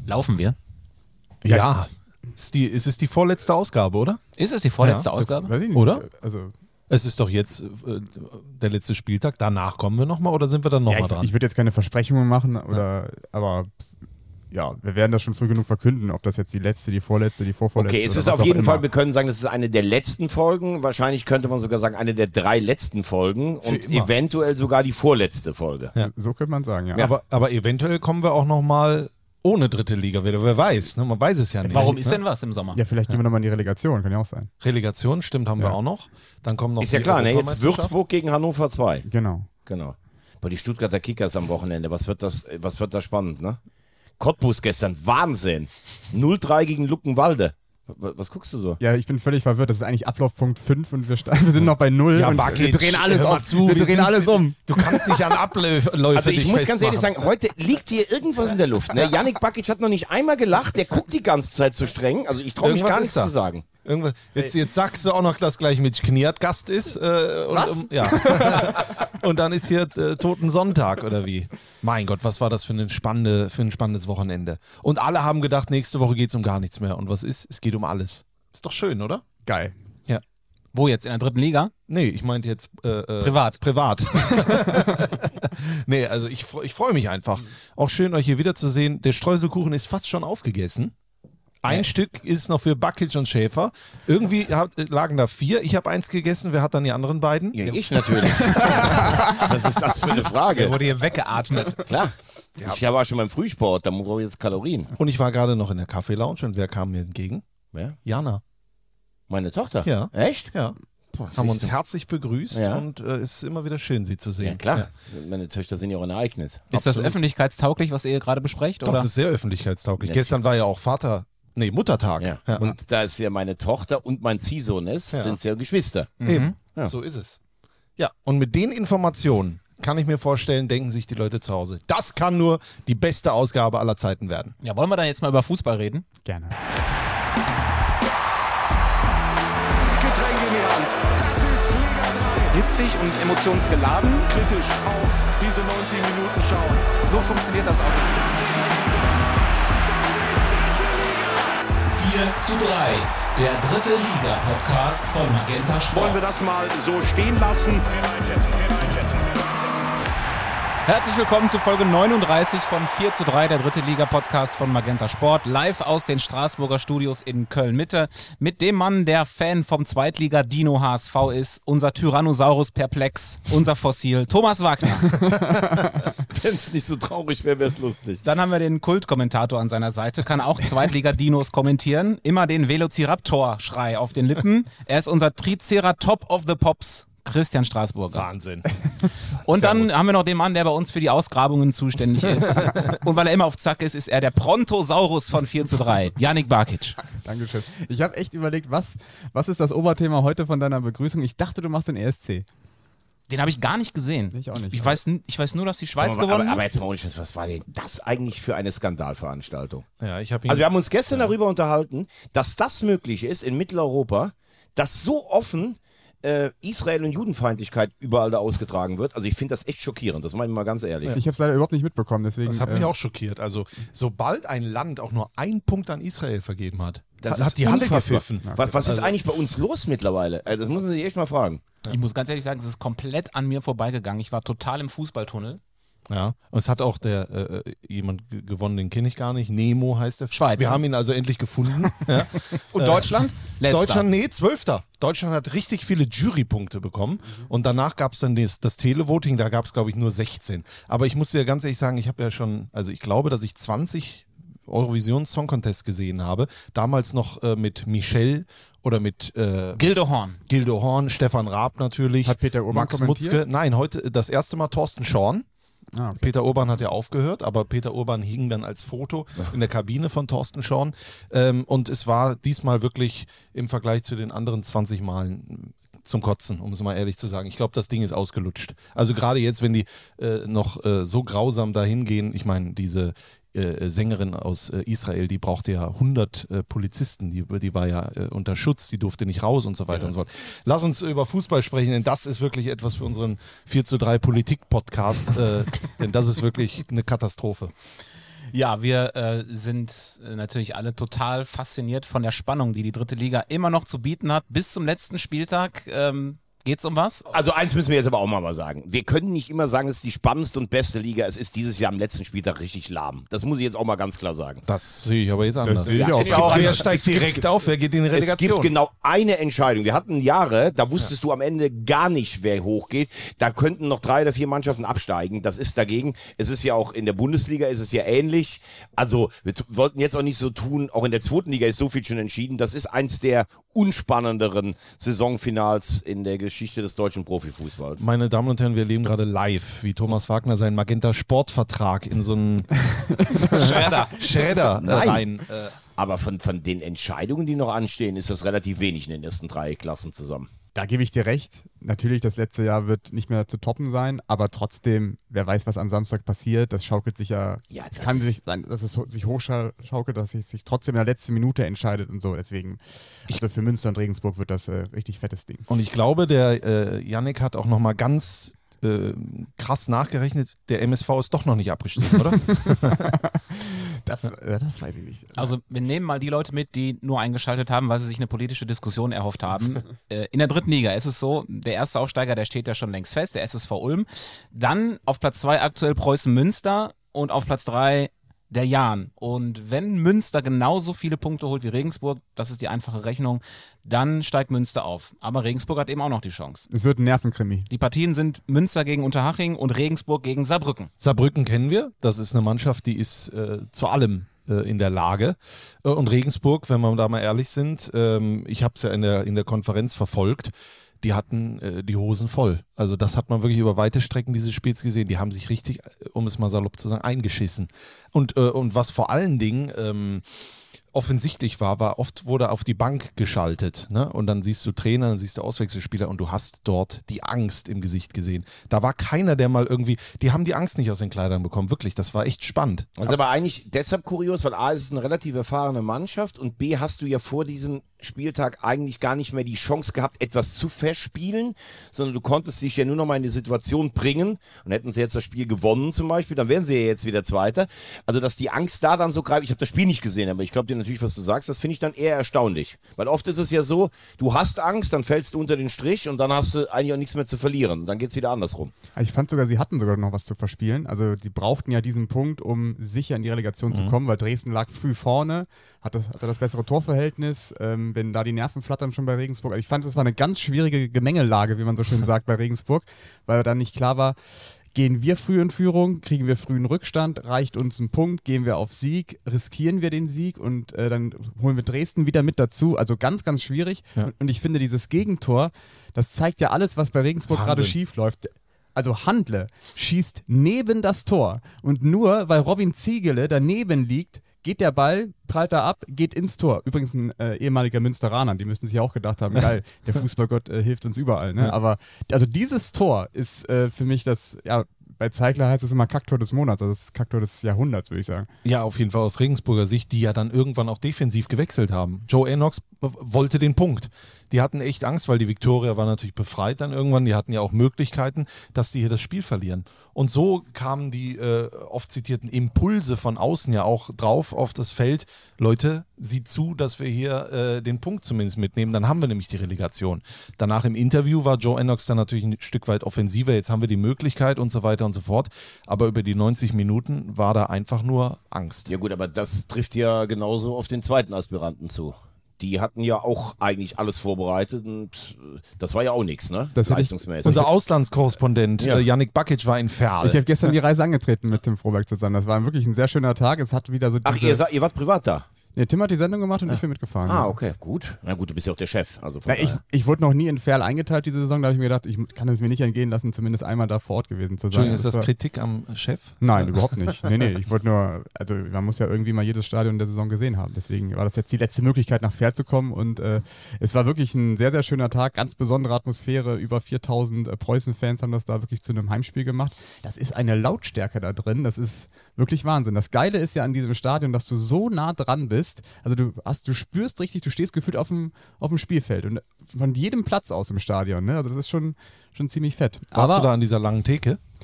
Laufen wir? Ja. Ist es die vorletzte Ausgabe, oder? Ist es die vorletzte Ausgabe? Weiß ich nicht. Oder? Also, Es ist doch jetzt der letzte Spieltag. Danach kommen wir nochmal oder sind wir dann nochmal dran? ich würde jetzt keine Versprechungen machen, aber ja, wir werden das schon früh genug verkünden, ob das jetzt die letzte, die vorletzte, die vorvorletzte Okay, es oder ist was auf auch jeden immer. Fall, wir können sagen, das ist eine der letzten Folgen. Wahrscheinlich könnte man sogar sagen, eine der 3 letzten Folgen und immer. eventuell sogar die vorletzte Folge. Ja. So könnte man sagen, ja. Aber eventuell kommen wir auch nochmal ohne dritte Liga wieder. Wer weiß, ne? Man weiß es ja nicht. Warum ist denn was im Sommer? Ja, vielleicht gehen wir nochmal in die Relegation, kann ja auch sein. Relegation, stimmt, haben wir auch noch. Dann kommen noch Ist ja die klar, ne? Jetzt Europameisterschaft. Würzburg gegen Hannover 2. Genau. Genau. Aber die Stuttgarter Kickers am Wochenende, was wird da spannend, ne? Cottbus gestern, Wahnsinn. 0-3 gegen Luckenwalde. Was guckst du so? Ja, ich bin völlig verwirrt. Das ist eigentlich Ablaufpunkt 5 und wir sind noch bei 0 Ja, und Bakic, wir drehen alles hör mal auf. zu, wir drehen sind- alles um. Du kannst nicht an Abläufe Also ich dich muss ganz ehrlich festmachen. sagen, heute liegt hier irgendwas in der Luft. Ne? Yannick Bakic hat noch nicht einmal gelacht, der guckt die ganze Zeit so streng. Also ich traue mich Irgendwas gar ist nichts da. zu sagen. Irgendwas. Jetzt sagst du auch noch, dass gleich mit Kniat Gast ist. Was? Ja. Und dann ist hier Toten Sonntag, oder wie? Mein Gott, was war das für ein spannendes Wochenende. Und alle haben gedacht, nächste Woche geht es um gar nichts mehr. Und was ist? Es geht um alles. Ist doch schön, oder? Geil. Ja. Wo jetzt? In der dritten Liga? Nee, ich meinte jetzt Privat. Privat. Nee, also ich freue mich einfach. Auch schön, euch hier wiederzusehen. Der Streuselkuchen ist fast schon aufgegessen. Ein Stück ist noch für Bakic und Schäfer. Irgendwie lagen da 4. Ich habe 1 gegessen. Wer hat dann die anderen beiden? Ja, ich natürlich. Was ist das für eine Frage? Wurde hier weggeatmet. Klar. Ich war schon beim Frühsport, da brauche ich jetzt Kalorien. Und ich war gerade noch in der Kaffee-Lounge und wer kam mir entgegen? Wer? Jana. Meine Tochter? Ja. Echt? Ja. Boah, Haben uns siehst du. herzlich begrüßt Ja. und es ist immer wieder schön, sie zu sehen. Ja, klar. Meine Töchter sind ja auch ein Ereignis. Ist das Absolut. öffentlichkeitstauglich, was ihr gerade besprecht? Das Oder? ist sehr öffentlichkeitstauglich. Ja, Gestern war ja auch Muttertag. Ja. Ja. Und da es ja meine Tochter und mein Ziehsohn ist, Ja. sind es ja Geschwister. Eben. Ja. So ist es. Ja, und mit den Informationen kann ich mir vorstellen, denken sich die Leute zu Hause. Das kann nur die beste Ausgabe aller Zeiten werden. Ja, wollen wir dann jetzt mal über Fußball reden? Gerne. Getränk in die Hand. Das ist Liga 3. Hitzig und emotionsgeladen. Kritisch auf diese 90 Minuten schauen. So funktioniert das auch. 4:3, der dritte Liga-Podcast von Magenta Sport. Wollen wir das mal so stehen lassen? Herzlich willkommen zu Folge 39 von 4:3, der dritte Liga-Podcast von Magenta Sport, live aus den Straßburger Studios in Köln-Mitte, mit dem Mann, der Fan vom Zweitliga-Dino HSV ist, unser Tyrannosaurus Perplex, unser Fossil, Thomas Wagner. Wenn es nicht so traurig wäre, wäre es lustig. Dann haben wir den Kultkommentator an seiner Seite, kann auch Zweitliga-Dinos kommentieren, immer den Velociraptor-Schrei auf den Lippen. Er ist unser Triceratop of the Pops, Christian Straßburger. Wahnsinn. Und dann haben wir noch den Mann, der bei uns für die Ausgrabungen zuständig ist. Und weil er immer auf Zack ist, ist er der Prontosaurus von 4:3, Yannick Bakic. Dankeschön. Ich habe echt überlegt, was ist das Oberthema heute von deiner Begrüßung? Ich dachte, du machst den ESC. Den habe ich gar nicht gesehen. Ich auch nicht. Ich weiß nur, dass die Schweiz Sag mal, gewonnen aber hat. jetzt mal ohne Scheiß, was war denn das eigentlich für eine Skandalveranstaltung? Ja, ich habe ihn. Also wir haben uns gestern darüber unterhalten, dass das möglich ist in Mitteleuropa, dass so offen Israel- und Judenfeindlichkeit überall da ausgetragen wird. Also ich finde das echt schockierend, das meine ich mal ganz ehrlich. Ich habe es leider überhaupt nicht mitbekommen, deswegen. das hat mich auch schockiert. Also, sobald ein Land auch nur einen Punkt an Israel vergeben hat, Das hat ist die Halle unfassbar. gepfiffen. Was ist eigentlich bei uns los mittlerweile? Also das muss man sich echt mal fragen. Ich muss ganz ehrlich sagen, es ist komplett an mir vorbeigegangen. Ich war total im Fußballtunnel. Ja, und es hat auch jemand gewonnen, den kenne ich gar nicht. Nemo heißt der. Schweizer. Wir haben ihn also endlich gefunden. Ja. Und Deutschland? Letzter. Deutschland, nee, 12. Deutschland hat richtig viele Jurypunkte bekommen und danach gab es dann das Televoting, da gab es glaube ich nur 16. Aber ich muss dir ganz ehrlich sagen, ich habe ja schon, also ich glaube, dass ich 20 Eurovision Song Contest gesehen habe. Damals noch mit Michelle oder mit Gildo Horn. Stefan Raab natürlich. Hat Peter Urban Max kommentiert? Mutzke. Nein, heute das erste Mal Thorsten Schorn. Ah, okay. Peter Urban hat ja aufgehört, aber Peter Urban hing dann als Foto in der Kabine von Thorsten Schorn. Und es war diesmal wirklich im Vergleich zu den anderen 20 Malen zum Kotzen, um es mal ehrlich zu sagen. Ich glaube, das Ding ist ausgelutscht. Also gerade jetzt, wenn die noch so grausam dahin gehen, ich meine, diese Sängerin aus Israel, die brauchte ja 100 Polizisten, die war ja unter Schutz, die durfte nicht raus und so weiter und so fort. Lass uns über Fußball sprechen, denn das ist wirklich etwas für unseren 4:3 Politik-Podcast, denn das ist wirklich eine Katastrophe. Ja, wir sind natürlich alle total fasziniert von der Spannung, die die dritte Liga immer noch zu bieten hat. Bis zum letzten Spieltag geht's um was? Also eins müssen wir jetzt aber auch mal sagen. Wir können nicht immer sagen, es ist die spannendste und beste Liga. Es ist dieses Jahr am letzten Spieltag richtig lahm. Das muss ich jetzt auch mal ganz klar sagen. Das sehe ich aber jetzt anders. sehe ich auch. Wer steigt direkt auf? Wer geht in die Es Relegation? gibt genau eine Entscheidung. Wir hatten Jahre, da wusstest du am Ende gar nicht, wer hochgeht. Da könnten noch 3 oder 4 Mannschaften absteigen. Das ist dagegen. Es ist ja auch in der Bundesliga ist es ja ähnlich. Also wir wollten jetzt auch nicht so tun, auch in der zweiten Liga ist so viel schon entschieden. Das ist eins der unspannenderen Saisonfinals in der Geschichte des deutschen Profifußballs. Meine Damen und Herren, wir erleben gerade live, wie Thomas Wagner seinen Magenta-Sportvertrag in so einen Schredder rein. Aber von den Entscheidungen, die noch anstehen, ist das relativ wenig in den ersten 3 Klassen zusammen. Da gebe ich dir recht. Natürlich, das letzte Jahr wird nicht mehr zu toppen sein, aber trotzdem, wer weiß, was am Samstag passiert, das schaukelt sich ja, das kann sich sein, dass es sich hochschaukelt, dass es sich trotzdem in der letzten Minute entscheidet und so. Deswegen, also für Münster und Regensburg wird das richtig fettes Ding. Und ich glaube, der Yannick hat auch nochmal ganz krass nachgerechnet, der MSV ist doch noch nicht abgestiegen, oder? Das weiß ich nicht. Also wir nehmen mal die Leute mit, die nur eingeschaltet haben, weil sie sich eine politische Diskussion erhofft haben. In der dritten Liga ist es so, der erste Aufsteiger, der steht ja schon längst fest, der SSV Ulm. Dann auf Platz 2 aktuell Preußen Münster und auf Platz 3 der Jahn. Und wenn Münster genauso viele Punkte holt wie Regensburg, das ist die einfache Rechnung, dann steigt Münster auf. Aber Regensburg hat eben auch noch die Chance. Es wird ein Nervenkrimi. Die Partien sind Münster gegen Unterhaching und Regensburg gegen Saarbrücken. Saarbrücken kennen wir. Das ist eine Mannschaft, die ist zu allem in der Lage. Und Regensburg, wenn wir da mal ehrlich sind, ich habe es ja in der Konferenz verfolgt, die hatten die Hosen voll. Also das hat man wirklich über weite Strecken dieses Spiels gesehen. Die haben sich richtig, um es mal salopp zu sagen, eingeschissen. Und was vor allen Dingen offensichtlich war, oft wurde auf die Bank geschaltet. Ne? Und dann siehst du Trainer, dann siehst du Auswechselspieler und du hast dort die Angst im Gesicht gesehen. Da war keiner, der mal irgendwie, die haben die Angst nicht aus den Kleidern bekommen. Wirklich, das war echt spannend. Das ist aber eigentlich deshalb kurios, weil A, ist es eine relativ erfahrene Mannschaft und B, hast du ja vor diesem Spieltag eigentlich gar nicht mehr die Chance gehabt, etwas zu verspielen, sondern du konntest dich ja nur noch mal in die Situation bringen und hätten sie jetzt das Spiel gewonnen zum Beispiel, dann wären sie ja jetzt wieder Zweiter. Also, dass die Angst da dann so greift, ich habe das Spiel nicht gesehen, aber ich glaube dir natürlich, was du sagst, das finde ich dann eher erstaunlich. Weil oft ist es ja so, du hast Angst, dann fällst du unter den Strich und dann hast du eigentlich auch nichts mehr zu verlieren. Dann geht es wieder andersrum. Ich fand sogar, sie hatten sogar noch was zu verspielen. Also die brauchten ja diesen Punkt, um sicher in die Relegation zu kommen, weil Dresden lag früh vorne, hatte das bessere Torverhältnis, wenn da die Nerven flattern schon bei Regensburg. Also ich fand, es war eine ganz schwierige Gemengelage, wie man so schön sagt, bei Regensburg, weil dann nicht klar war, gehen wir früh in Führung, kriegen wir früh einen Rückstand, reicht uns ein Punkt, gehen wir auf Sieg, riskieren wir den Sieg und dann holen wir Dresden wieder mit dazu. Also ganz, ganz schwierig. Ja. Und ich finde, dieses Gegentor, das zeigt ja alles, was bei Regensburg gerade schief läuft. Also Handle schießt neben das Tor und nur, weil Robin Ziegele daneben liegt, geht der Ball, prallt er ab, geht ins Tor. Übrigens ein ehemaliger Münsteraner, die müssten sich auch gedacht haben, geil, der Fußballgott hilft uns überall. Ne? Aber also dieses Tor ist für mich das, ja, bei Zeigler heißt es immer Kacktor des Monats, also das Kacktor des Jahrhunderts, würde ich sagen. Ja, auf jeden Fall aus Regensburger Sicht, die ja dann irgendwann auch defensiv gewechselt haben. Joe Enox wollte den Punkt. Die hatten echt Angst, weil die Viktoria war natürlich befreit dann irgendwann. Die hatten ja auch Möglichkeiten, dass die hier das Spiel verlieren. Und so kamen die oft zitierten Impulse von außen ja auch drauf auf das Feld. Leute, sieht zu, dass wir hier den Punkt zumindest mitnehmen. Dann haben wir nämlich die Relegation. Danach im Interview war Joe Enox dann natürlich ein Stück weit offensiver. Jetzt haben wir die Möglichkeit und so weiter und so fort. Aber über die 90 Minuten war da einfach nur Angst. Ja gut, aber das trifft ja genauso auf den zweiten Aspiranten zu. Die hatten ja auch eigentlich alles vorbereitet und das war ja auch nichts, ne? Leistungsmäßig. Unser Auslandskorrespondent Yannick Bakic war in Ferl. Ich habe gestern die Reise angetreten mit Tim Froberg zusammen. Das war wirklich ein sehr schöner Tag. Es hat wieder so diese ihr wart privat da? Nee, Tim hat die Sendung gemacht und ich bin mitgefahren. Ah, okay, gut. Na gut, du bist ja auch der Chef. Also ich wurde noch nie in Ferl eingeteilt diese Saison, da habe ich mir gedacht, ich kann es mir nicht entgehen lassen, zumindest einmal da vor Ort gewesen zu sein. Entschuldigung, ist das Kritik am Chef? Nein, überhaupt nicht. Nee, ich wollte nur, also man muss ja irgendwie mal jedes Stadion der Saison gesehen haben. Deswegen war das jetzt die letzte Möglichkeit, nach Ferl zu kommen und es war wirklich ein sehr, sehr schöner Tag, ganz besondere Atmosphäre, über 4000 Preußen-Fans haben das da wirklich zu einem Heimspiel gemacht. Das ist eine Lautstärke da drin, das ist wirklich Wahnsinn. Das Geile ist ja an diesem Stadion, dass du so nah dran bist, also du spürst richtig, du stehst gefühlt auf dem Spielfeld und von jedem Platz aus im Stadion, ne? Also das ist schon ziemlich fett. Warst du da an dieser langen Theke?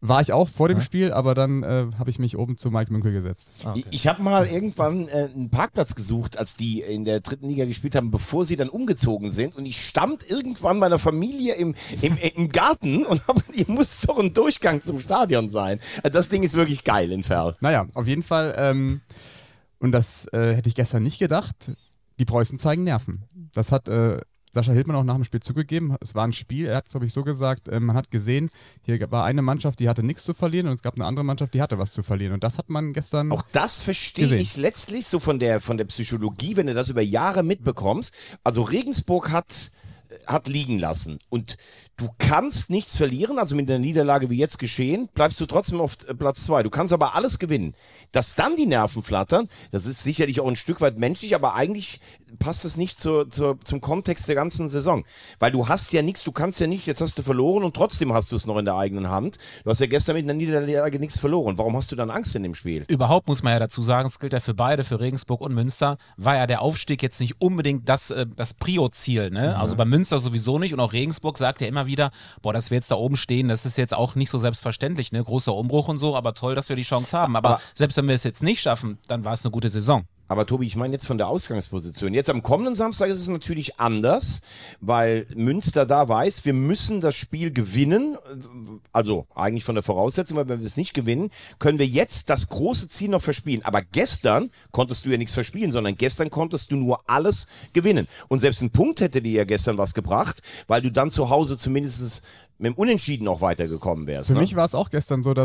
War ich auch vor dem Spiel, aber dann habe ich mich oben zu Mike Münkel gesetzt. Okay. Ich habe mal irgendwann einen Parkplatz gesucht, als die in der 3. Liga gespielt haben, bevor sie dann umgezogen sind. Und ich stand irgendwann meiner Familie im Garten und hier muss doch ein Durchgang zum Stadion sein. Das Ding ist wirklich geil in Verl. Naja, auf jeden Fall, und das hätte ich gestern nicht gedacht, die Preußen zeigen Nerven. Das hat Sascha Hildmann auch nach dem Spiel zugegeben. Es war ein Spiel, er hat es, glaube ich, so gesagt, man hat gesehen, hier war eine Mannschaft, die hatte nichts zu verlieren und es gab eine andere Mannschaft, die hatte was zu verlieren. Und das hat man gestern auch das verstehe ich letztlich so von der Psychologie, wenn du das über Jahre mitbekommst. Also Regensburg hat liegen lassen. Und du kannst nichts verlieren, also mit einer Niederlage wie jetzt geschehen, bleibst du trotzdem auf Platz 2. Du kannst aber alles gewinnen. Dass dann die Nerven flattern, das ist sicherlich auch ein Stück weit menschlich, aber eigentlich passt es nicht zum Kontext der ganzen Saison. Weil du hast ja nichts, du kannst ja nicht, jetzt hast du verloren und trotzdem hast du es noch in der eigenen Hand. Du hast ja gestern mit einer Niederlage nichts verloren. Warum hast du dann Angst in dem Spiel? Überhaupt muss man ja dazu sagen, es gilt ja für beide, für Regensburg und Münster, war ja der Aufstieg jetzt nicht unbedingt das Prio-Ziel. Ne? Also bei Münster sowieso nicht und auch Regensburg sagt ja immer wieder, dass wir jetzt da oben stehen, das ist jetzt auch nicht so selbstverständlich, ne? Großer Umbruch und so, aber toll, dass wir die Chance haben. Aber selbst wenn wir es jetzt nicht schaffen, dann war es eine gute Saison. Aber Tobi, ich meine jetzt von der Ausgangsposition. Jetzt am kommenden Samstag ist es natürlich anders, weil Münster da weiß, wir müssen das Spiel gewinnen. Also eigentlich von der Voraussetzung, weil wenn wir es nicht gewinnen, können wir jetzt das große Ziel noch verspielen. Aber gestern konntest du ja nichts verspielen, sondern gestern konntest du nur alles gewinnen. Und selbst ein Punkt hätte dir ja gestern was gebracht, weil du dann zu Hause zumindest mit dem Unentschieden noch weitergekommen wärst. Für mich war es auch gestern so,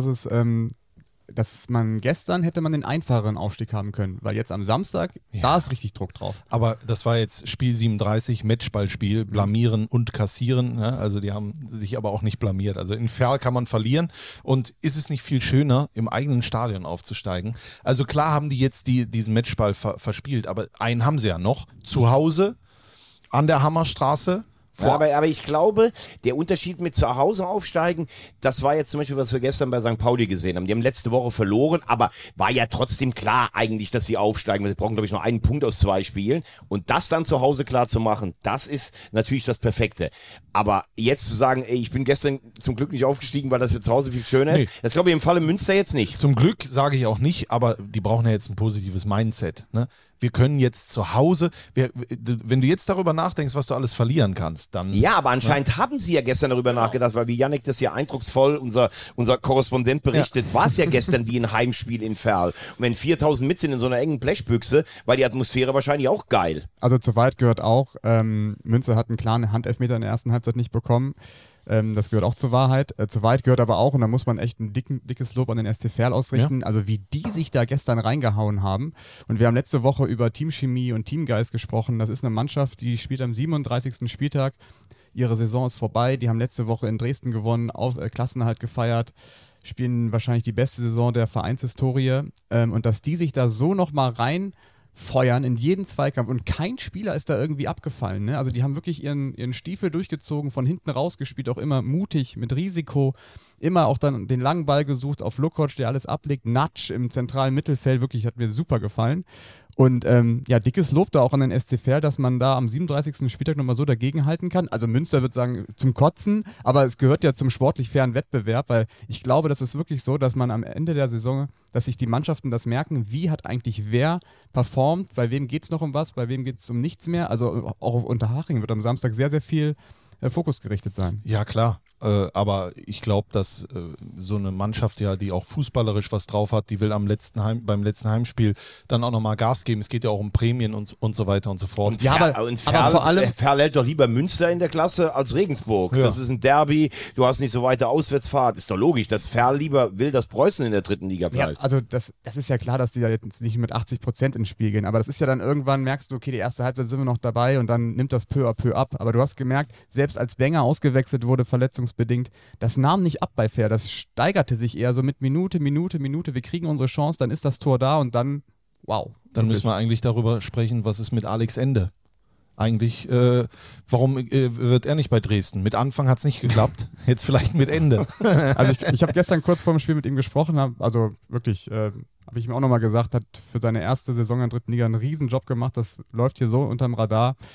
dass man gestern hätte man den einfacheren Aufstieg haben können, weil jetzt am Samstag, da ist richtig Druck drauf. Aber das war jetzt Spiel 37, Matchballspiel, blamieren und kassieren, ne? Also die haben sich aber auch nicht blamiert. Also in Verl kann man verlieren und ist es nicht viel schöner, im eigenen Stadion aufzusteigen? Also klar haben die jetzt diesen Matchball verspielt, aber einen haben sie ja noch, zu Hause, an der Hammerstraße. Ja, aber ich glaube, der Unterschied mit zu Hause aufsteigen, das war jetzt zum Beispiel, was wir gestern bei St. Pauli gesehen haben. Die haben letzte Woche verloren, aber war ja trotzdem klar eigentlich, dass sie aufsteigen. Sie brauchen, glaube ich, nur einen Punkt aus 2 Spielen. Und das dann zu Hause klar zu machen, das ist natürlich das Perfekte. Aber jetzt zu sagen, ey, ich bin gestern zum Glück nicht aufgestiegen, weil das jetzt zu Hause viel schöner ist, das glaube ich im Falle Münster jetzt nicht. Zum Glück sage ich auch nicht, aber die brauchen ja jetzt ein positives Mindset, ne? Wir können jetzt zu Hause, wenn du jetzt darüber nachdenkst, was du alles verlieren kannst, dann... Ja, aber anscheinend haben sie ja gestern darüber nachgedacht, weil wie Yannick das ja eindrucksvoll, unser Korrespondent berichtet, war es ja gestern wie ein Heimspiel in Verl. Und wenn 4000 mit sind in so einer engen Blechbüchse, war die Atmosphäre wahrscheinlich auch geil. Also zu weit gehört auch, Münster hat einen klaren Handelfmeter in der ersten Halbzeit nicht bekommen. Das gehört auch zur Wahrheit. Zu weit gehört aber auch, und da muss man echt ein dickes Lob an den SC Verl ausrichten, also wie die sich da gestern reingehauen haben. Und wir haben letzte Woche über Teamchemie und Teamgeist gesprochen. Das ist eine Mannschaft, die spielt am 37. Spieltag. Ihre Saison ist vorbei. Die haben letzte Woche in Dresden gewonnen, Klassenerhalt gefeiert, spielen wahrscheinlich die beste Saison der Vereinshistorie. Und dass die sich da so nochmal reinfeuern in jeden Zweikampf und kein Spieler ist da irgendwie abgefallen. Ne? Also die haben wirklich ihren Stiefel durchgezogen, von hinten rausgespielt, auch immer mutig, mit Risiko, immer auch dann den langen Ball gesucht auf Lukoc, der alles ablegt, Natsch im zentralen Mittelfeld, wirklich hat mir super gefallen. Und dickes Lob da auch an den SC Verl, dass man da am 37. Spieltag nochmal so dagegenhalten kann. Also Münster wird sagen, zum Kotzen, aber es gehört ja zum sportlich fairen Wettbewerb, weil ich glaube, das ist wirklich so, dass man am Ende der Saison, dass sich die Mannschaften das merken, wie hat eigentlich wer performt, bei wem geht es noch um was, bei wem geht es um nichts mehr. Also auch auf Unterhaching wird am Samstag sehr, sehr viel Fokus gerichtet sein. Ja, klar. Aber ich glaube, dass so eine Mannschaft, ja, die auch fußballerisch was drauf hat, die will beim letzten Heimspiel dann auch nochmal Gas geben. Es geht ja auch um Prämien und so weiter und so fort. Und aber vor allem Verl hält doch lieber Münster in der Klasse als Regensburg. Ja. Das ist ein Derby, du hast nicht so weite Auswärtsfahrt. Ist doch logisch, dass Verl lieber will, dass Preußen in der 3. Liga bleibt. Ja, also das ist ja klar, dass die da jetzt nicht mit 80% ins Spiel gehen, aber das ist ja dann irgendwann, merkst du, okay, die erste Halbzeit sind wir noch dabei und dann nimmt das peu à peu ab. Aber du hast gemerkt, selbst als Benger ausgewechselt wurde, verletzungsbedingt, das nahm nicht ab bei Verl, das steigerte sich eher so mit Minute, wir kriegen unsere Chance, dann ist das Tor da und dann, wow. Dann müssen wir eigentlich darüber sprechen, was ist mit Alex Ende? Eigentlich, warum wird er nicht bei Dresden? Mit Anfang hat es nicht geklappt, jetzt vielleicht mit Ende. Also ich habe gestern kurz vor dem Spiel mit ihm gesprochen, also wirklich, habe ich ihm auch nochmal gesagt, hat für seine erste Saison in der 3. Liga einen Riesenjob gemacht, das läuft hier so unterm Radar.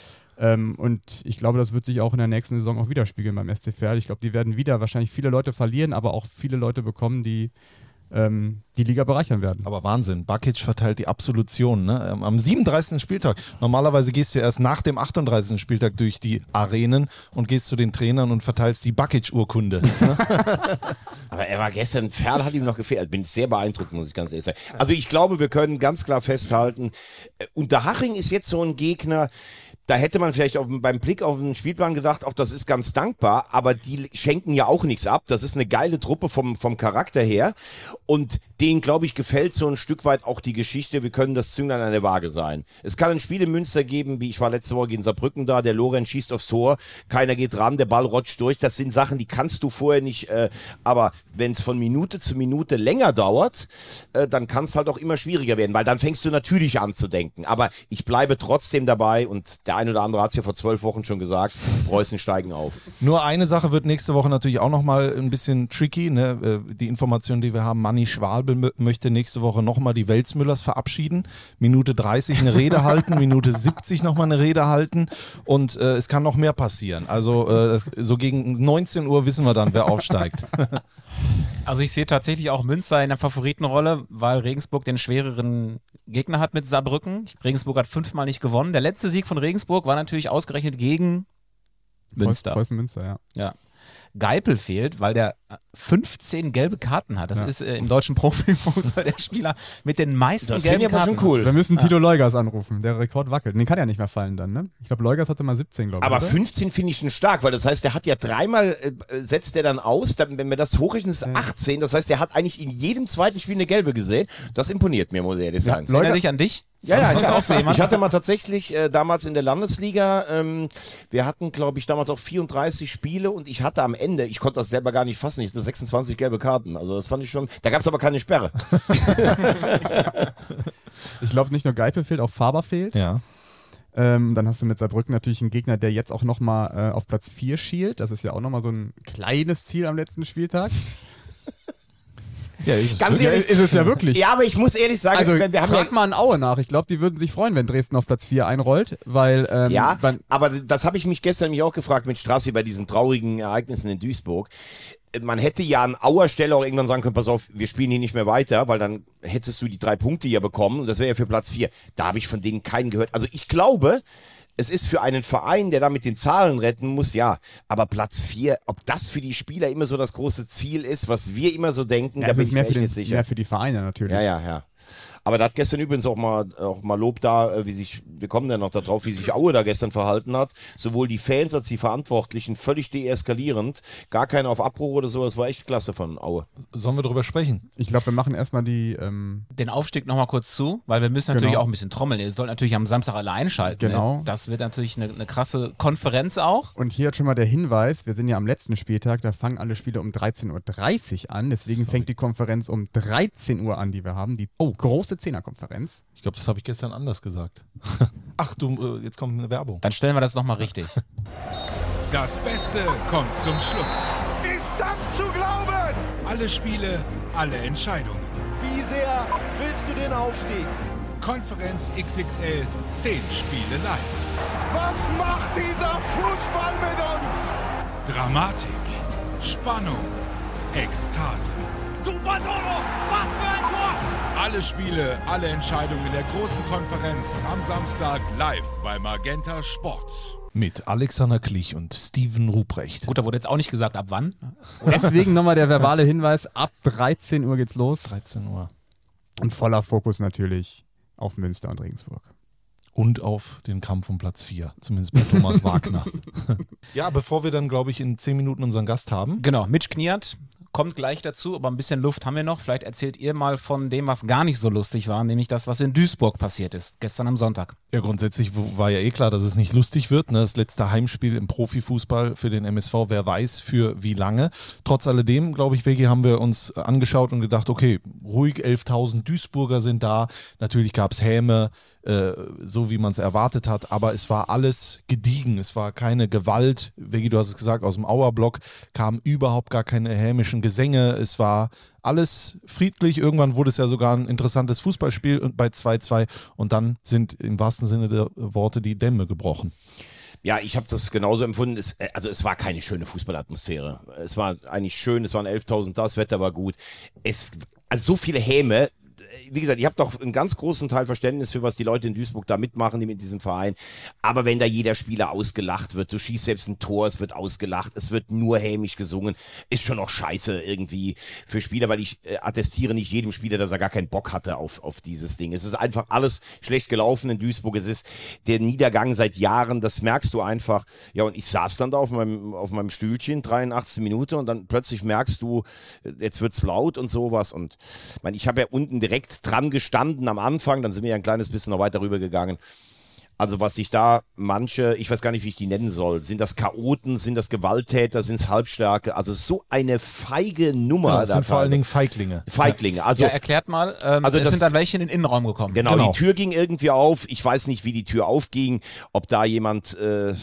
Und ich glaube, das wird sich auch in der nächsten Saison auch widerspiegeln beim SC Verl. Ich glaube, die werden wieder wahrscheinlich viele Leute verlieren, aber auch viele Leute bekommen, die die Liga bereichern werden. Aber Wahnsinn, Bakic verteilt die Absolution, ne? Am 37. Spieltag. Normalerweise gehst du erst nach dem 38. Spieltag durch die Arenen und gehst zu den Trainern und verteilst die Bakic-Urkunde. Ne? Aber er war gestern, Ferl hat ihm noch gefehlt. Bin sehr beeindruckt, muss ich ganz ehrlich sagen. Also ich glaube, wir können ganz klar festhalten, Unterhaching ist jetzt so ein Gegner, da hätte man vielleicht beim Blick auf den Spielplan gedacht, auch das ist ganz dankbar, aber die schenken ja auch nichts ab. Das ist eine geile Truppe vom Charakter her und denen, glaube ich, gefällt so ein Stück weit auch die Geschichte, wir können das Zünglein an der Waage sein. Es kann ein Spiel in Münster geben, wie ich war letzte Woche gegen Saarbrücken da, der Lorenz schießt aufs Tor, keiner geht ran, der Ball rutscht durch. Das sind Sachen, die kannst du vorher nicht, aber wenn es von Minute zu Minute länger dauert, dann kann es halt auch immer schwieriger werden, weil dann fängst du natürlich an zu denken. Aber ich bleibe trotzdem dabei und der ein oder andere hat es ja vor 12 Wochen schon gesagt, Preußen steigen auf. Nur eine Sache wird nächste Woche natürlich auch nochmal ein bisschen tricky. Ne? Die Information, die wir haben, Manni Schwalbe möchte nächste Woche nochmal die Welzmüllers verabschieden. Minute 30 eine Rede halten, Minute 70 nochmal eine Rede halten und es kann noch mehr passieren. Also so gegen 19 Uhr wissen wir dann, wer aufsteigt. Also ich sehe tatsächlich auch Münster in der Favoritenrolle, weil Regensburg den schwereren Gegner hat mit Saarbrücken. Regensburg hat 5-mal nicht gewonnen. Der letzte Sieg von Regensburg war natürlich ausgerechnet gegen Münster. Preußen Münster, ja. Ja. Geipel fehlt, weil der 15 gelbe Karten hat. Das ist im deutschen Profifußball der Spieler mit den meisten gelben Karten. Schon cool. Wir müssen Tito Leugers anrufen, der Rekord wackelt. Den kann ja nicht mehr fallen dann, ne? Ich glaube, Leugers hatte mal 17, glaube ich. Aber oder? 15 finde ich schon stark, weil das heißt, der hat ja dreimal, setzt der dann aus, dann, wenn wir das hochrechnen, ist es 18. Das heißt, der hat eigentlich in jedem zweiten Spiel eine gelbe gesehen. Das imponiert mir, muss ich ehrlich sagen. Erinnere dich an dich? Ja, Hast du auch so jemanden? ich hatte mal tatsächlich damals in der Landesliga, wir hatten, glaube ich, damals auch 34 Spiele und ich hatte am Ende, ich konnte das selber gar nicht fassen, ich hatte 26 gelbe Karten. Also das fand ich schon, da gab es aber keine Sperre. Ich glaube, nicht nur Geipel fehlt, auch Faber fehlt. Ja. Dann hast du mit Saarbrücken natürlich einen Gegner, der jetzt auch nochmal auf Platz 4 schielt. Das ist ja auch nochmal so ein kleines Ziel am letzten Spieltag. Ja, ist es. Ganz ehrlich, ist es ja wirklich. Ja, aber ich muss ehrlich sagen, Also wir haben frag mal an Aue nach. Ich glaube, die würden sich freuen, wenn Dresden auf Platz 4 einrollt, weil ja, aber das habe ich mich gestern nämlich auch gefragt mit Strassi bei diesen traurigen Ereignissen in Duisburg. Man hätte ja an Auer Stelle auch irgendwann sagen können, pass auf, wir spielen hier nicht mehr weiter, weil dann hättest du die 3 Punkte ja bekommen und das wäre ja für Platz 4. Da habe ich von denen keinen gehört. Also ich glaube, es ist für einen Verein, der da mit den Zahlen retten muss, ja. Aber Platz 4, ob das für die Spieler immer so das große Ziel ist, was wir immer so denken, ja, da es bin ist ich mehr mir echt nicht sicher. mehr für die Vereine natürlich. Ja. Aber da hat gestern übrigens auch mal Lob da, wir kommen ja noch darauf, wie sich Aue da gestern verhalten hat. Sowohl die Fans als die Verantwortlichen völlig deeskalierend. Gar keine auf Abbruch oder so. Das war echt klasse von Aue. Sollen wir drüber sprechen? Ich glaube, wir machen erstmal die. Den Aufstieg nochmal kurz zu, weil wir müssen natürlich auch ein bisschen trommeln. Ihr sollt natürlich am Samstag alle einschalten. Genau. Ne? Das wird natürlich eine krasse Konferenz auch. Und hier hat schon mal der Hinweis, wir sind ja am letzten Spieltag, da fangen alle Spiele um 13.30 Uhr an. Deswegen fängt die Konferenz um 13 Uhr an, die wir haben. Die große Zehnerkonferenz. Ich glaube, das habe ich gestern anders gesagt. Ach du, jetzt kommt eine Werbung. Dann stellen wir das nochmal richtig. Das Beste kommt zum Schluss. Ist das zu glauben? Alle Spiele, alle Entscheidungen. Wie sehr willst du den Aufstieg? Konferenz XXL, 10 Spiele live. Was macht dieser Fußball mit uns? Dramatik, Spannung, Ekstase. Super Solo! Was für ein Tor! Alle Spiele, alle Entscheidungen der großen Konferenz am Samstag live bei Magenta Sport. Mit Alexander Klich und Steven Ruprecht. Gut, da wurde jetzt auch nicht gesagt, ab wann. Deswegen nochmal der verbale Hinweis, ab 13 Uhr geht's los. 13 Uhr. Und voller Fokus natürlich auf Münster und Regensburg. Und auf den Kampf um Platz 4, zumindest bei Thomas Wagner. Ja, bevor wir dann, glaube ich, in 10 Minuten unseren Gast haben. Genau, Mitch Kniat kommt gleich dazu, aber ein bisschen Luft haben wir noch. Vielleicht erzählt ihr mal von dem, was gar nicht so lustig war, nämlich das, was in Duisburg passiert ist, gestern am Sonntag. Ja, grundsätzlich war ja klar, dass es nicht lustig wird. Ne? Das letzte Heimspiel im Profifußball für den MSV, wer weiß für wie lange. Trotz alledem, glaube ich, Vegi, haben wir uns angeschaut und gedacht, okay, ruhig 11.000 Duisburger sind da. Natürlich gab es Häme, so wie man es erwartet hat, aber es war alles gediegen. Es war keine Gewalt. Vegi, du hast es gesagt, aus dem Auerblock kamen überhaupt gar keine hämischen Gesänge. Es war alles friedlich. Irgendwann wurde es ja sogar ein interessantes Fußballspiel bei 2-2 und dann sind im wahrsten Sinne der Worte die Dämme gebrochen. Ja, ich habe das genauso empfunden. Es war keine schöne Fußballatmosphäre. Es war eigentlich schön, es waren 11.000 da, das Wetter war gut. Also so viele Häme. Wie gesagt, ich habe doch einen ganz großen Teil Verständnis für, was die Leute in Duisburg da mitmachen, die mit diesem Verein. Aber wenn da jeder Spieler ausgelacht wird, du schießt selbst ein Tor, es wird ausgelacht, es wird nur hämisch gesungen, ist schon auch scheiße irgendwie für Spieler, weil ich attestiere nicht jedem Spieler, dass er gar keinen Bock hatte auf dieses Ding. Es ist einfach alles schlecht gelaufen in Duisburg. Es ist der Niedergang seit Jahren, das merkst du einfach. Ja, und ich saß dann da auf meinem Stühlchen, 83 Minute, und dann plötzlich merkst du, jetzt wird's laut und sowas. Und ich habe ja unten direkt dran gestanden am Anfang, dann sind wir ja ein kleines bisschen noch weiter rüber gegangen. Also was sich da manche, ich weiß gar nicht, wie ich die nennen soll, sind das Chaoten, sind das Gewalttäter, sind es Halbstärke, also so eine feige Nummer. Ja, das sind vor allen Dingen Feiglinge. Also, ja, erklärt mal, es sind dann welche in den Innenraum gekommen. Genau, die Tür ging irgendwie auf, ich weiß nicht, wie die Tür aufging, ob da jemand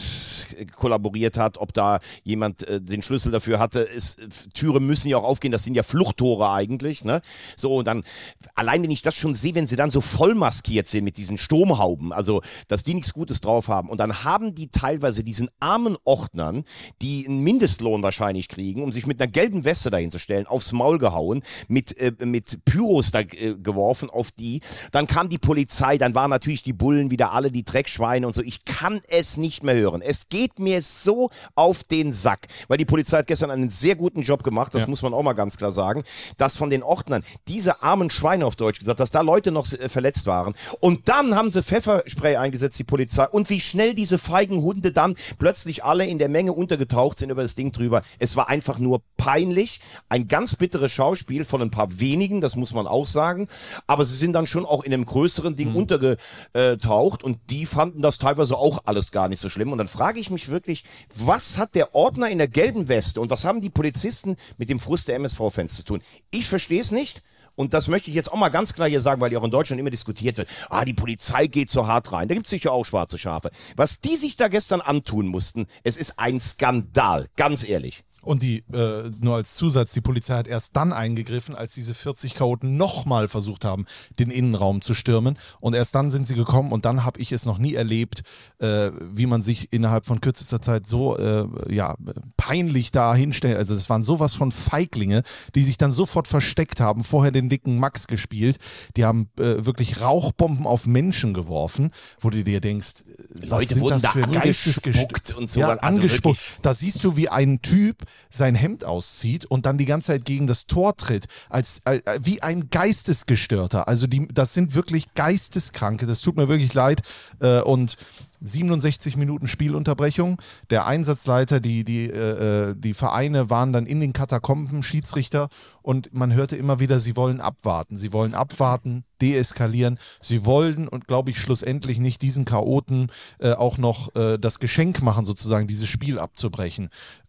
kollaboriert hat, ob da jemand den Schlüssel dafür hatte. Türen müssen ja auch aufgehen, das sind ja Fluchttore eigentlich, ne? So, und dann, allein wenn ich das schon sehe, wenn sie dann so voll maskiert sind mit diesen Sturmhauben, also dass die nichts Gutes drauf haben. Und dann haben die teilweise diesen armen Ordnern, die einen Mindestlohn wahrscheinlich kriegen, um sich mit einer gelben Weste dahin zu stellen, aufs Maul gehauen, mit Pyros da geworfen auf die. Dann kam die Polizei, dann waren natürlich die Bullen wieder alle, die Dreckschweine und so. Ich kann es nicht mehr hören. Es geht mir so auf den Sack, weil die Polizei hat gestern einen sehr guten Job gemacht, das muss man auch mal ganz klar sagen, dass von den Ordnern, diese armen Schweine auf Deutsch gesagt, dass da Leute noch verletzt waren. Und dann haben sie Pfefferspray eingesetzt, die Polizei, und wie schnell diese feigen Hunde dann plötzlich alle in der Menge untergetaucht sind über das Ding drüber. Es war einfach nur peinlich, ein ganz bitteres Schauspiel von ein paar wenigen, das muss man auch sagen, aber sie sind dann schon auch in einem größeren Ding untergetaucht, und die fanden das teilweise auch alles gar nicht so schlimm. Und dann frage ich mich wirklich, was hat der Ordner in der gelben Weste und was haben die Polizisten mit dem Frust der MSV-Fans zu tun? Ich verstehe es nicht. Und das möchte ich jetzt auch mal ganz klar hier sagen, weil ja auch in Deutschland immer diskutiert wird, die Polizei geht so hart rein. Da gibt es sicher auch schwarze Schafe. Was die sich da gestern antun mussten, es ist ein Skandal, ganz ehrlich. Und nur als Zusatz, die Polizei hat erst dann eingegriffen, als diese 40 Chaoten nochmal versucht haben, den Innenraum zu stürmen. Und erst dann sind sie gekommen, und dann habe ich es noch nie erlebt, wie man sich innerhalb von kürzester Zeit so peinlich da hinstellt. Also das waren sowas von Feiglinge, die sich dann sofort versteckt haben, vorher den dicken Max gespielt. Die haben wirklich Rauchbomben auf Menschen geworfen, wo du dir denkst, Leute wurden da angespuckt und sowas. Ja, angespuckt. Da siehst du, wie ein Typ sein Hemd auszieht und dann die ganze Zeit gegen das Tor tritt, wie ein Geistesgestörter. Also das sind wirklich Geisteskranke, das tut mir wirklich leid. Und 67 Minuten Spielunterbrechung. Der Einsatzleiter, die Vereine waren dann in den Katakomben, Schiedsrichter, und man hörte immer wieder, sie wollen abwarten, deeskalieren. Sie wollen, und glaube ich schlussendlich nicht, diesen Chaoten auch noch das Geschenk machen, sozusagen dieses Spiel abzubrechen.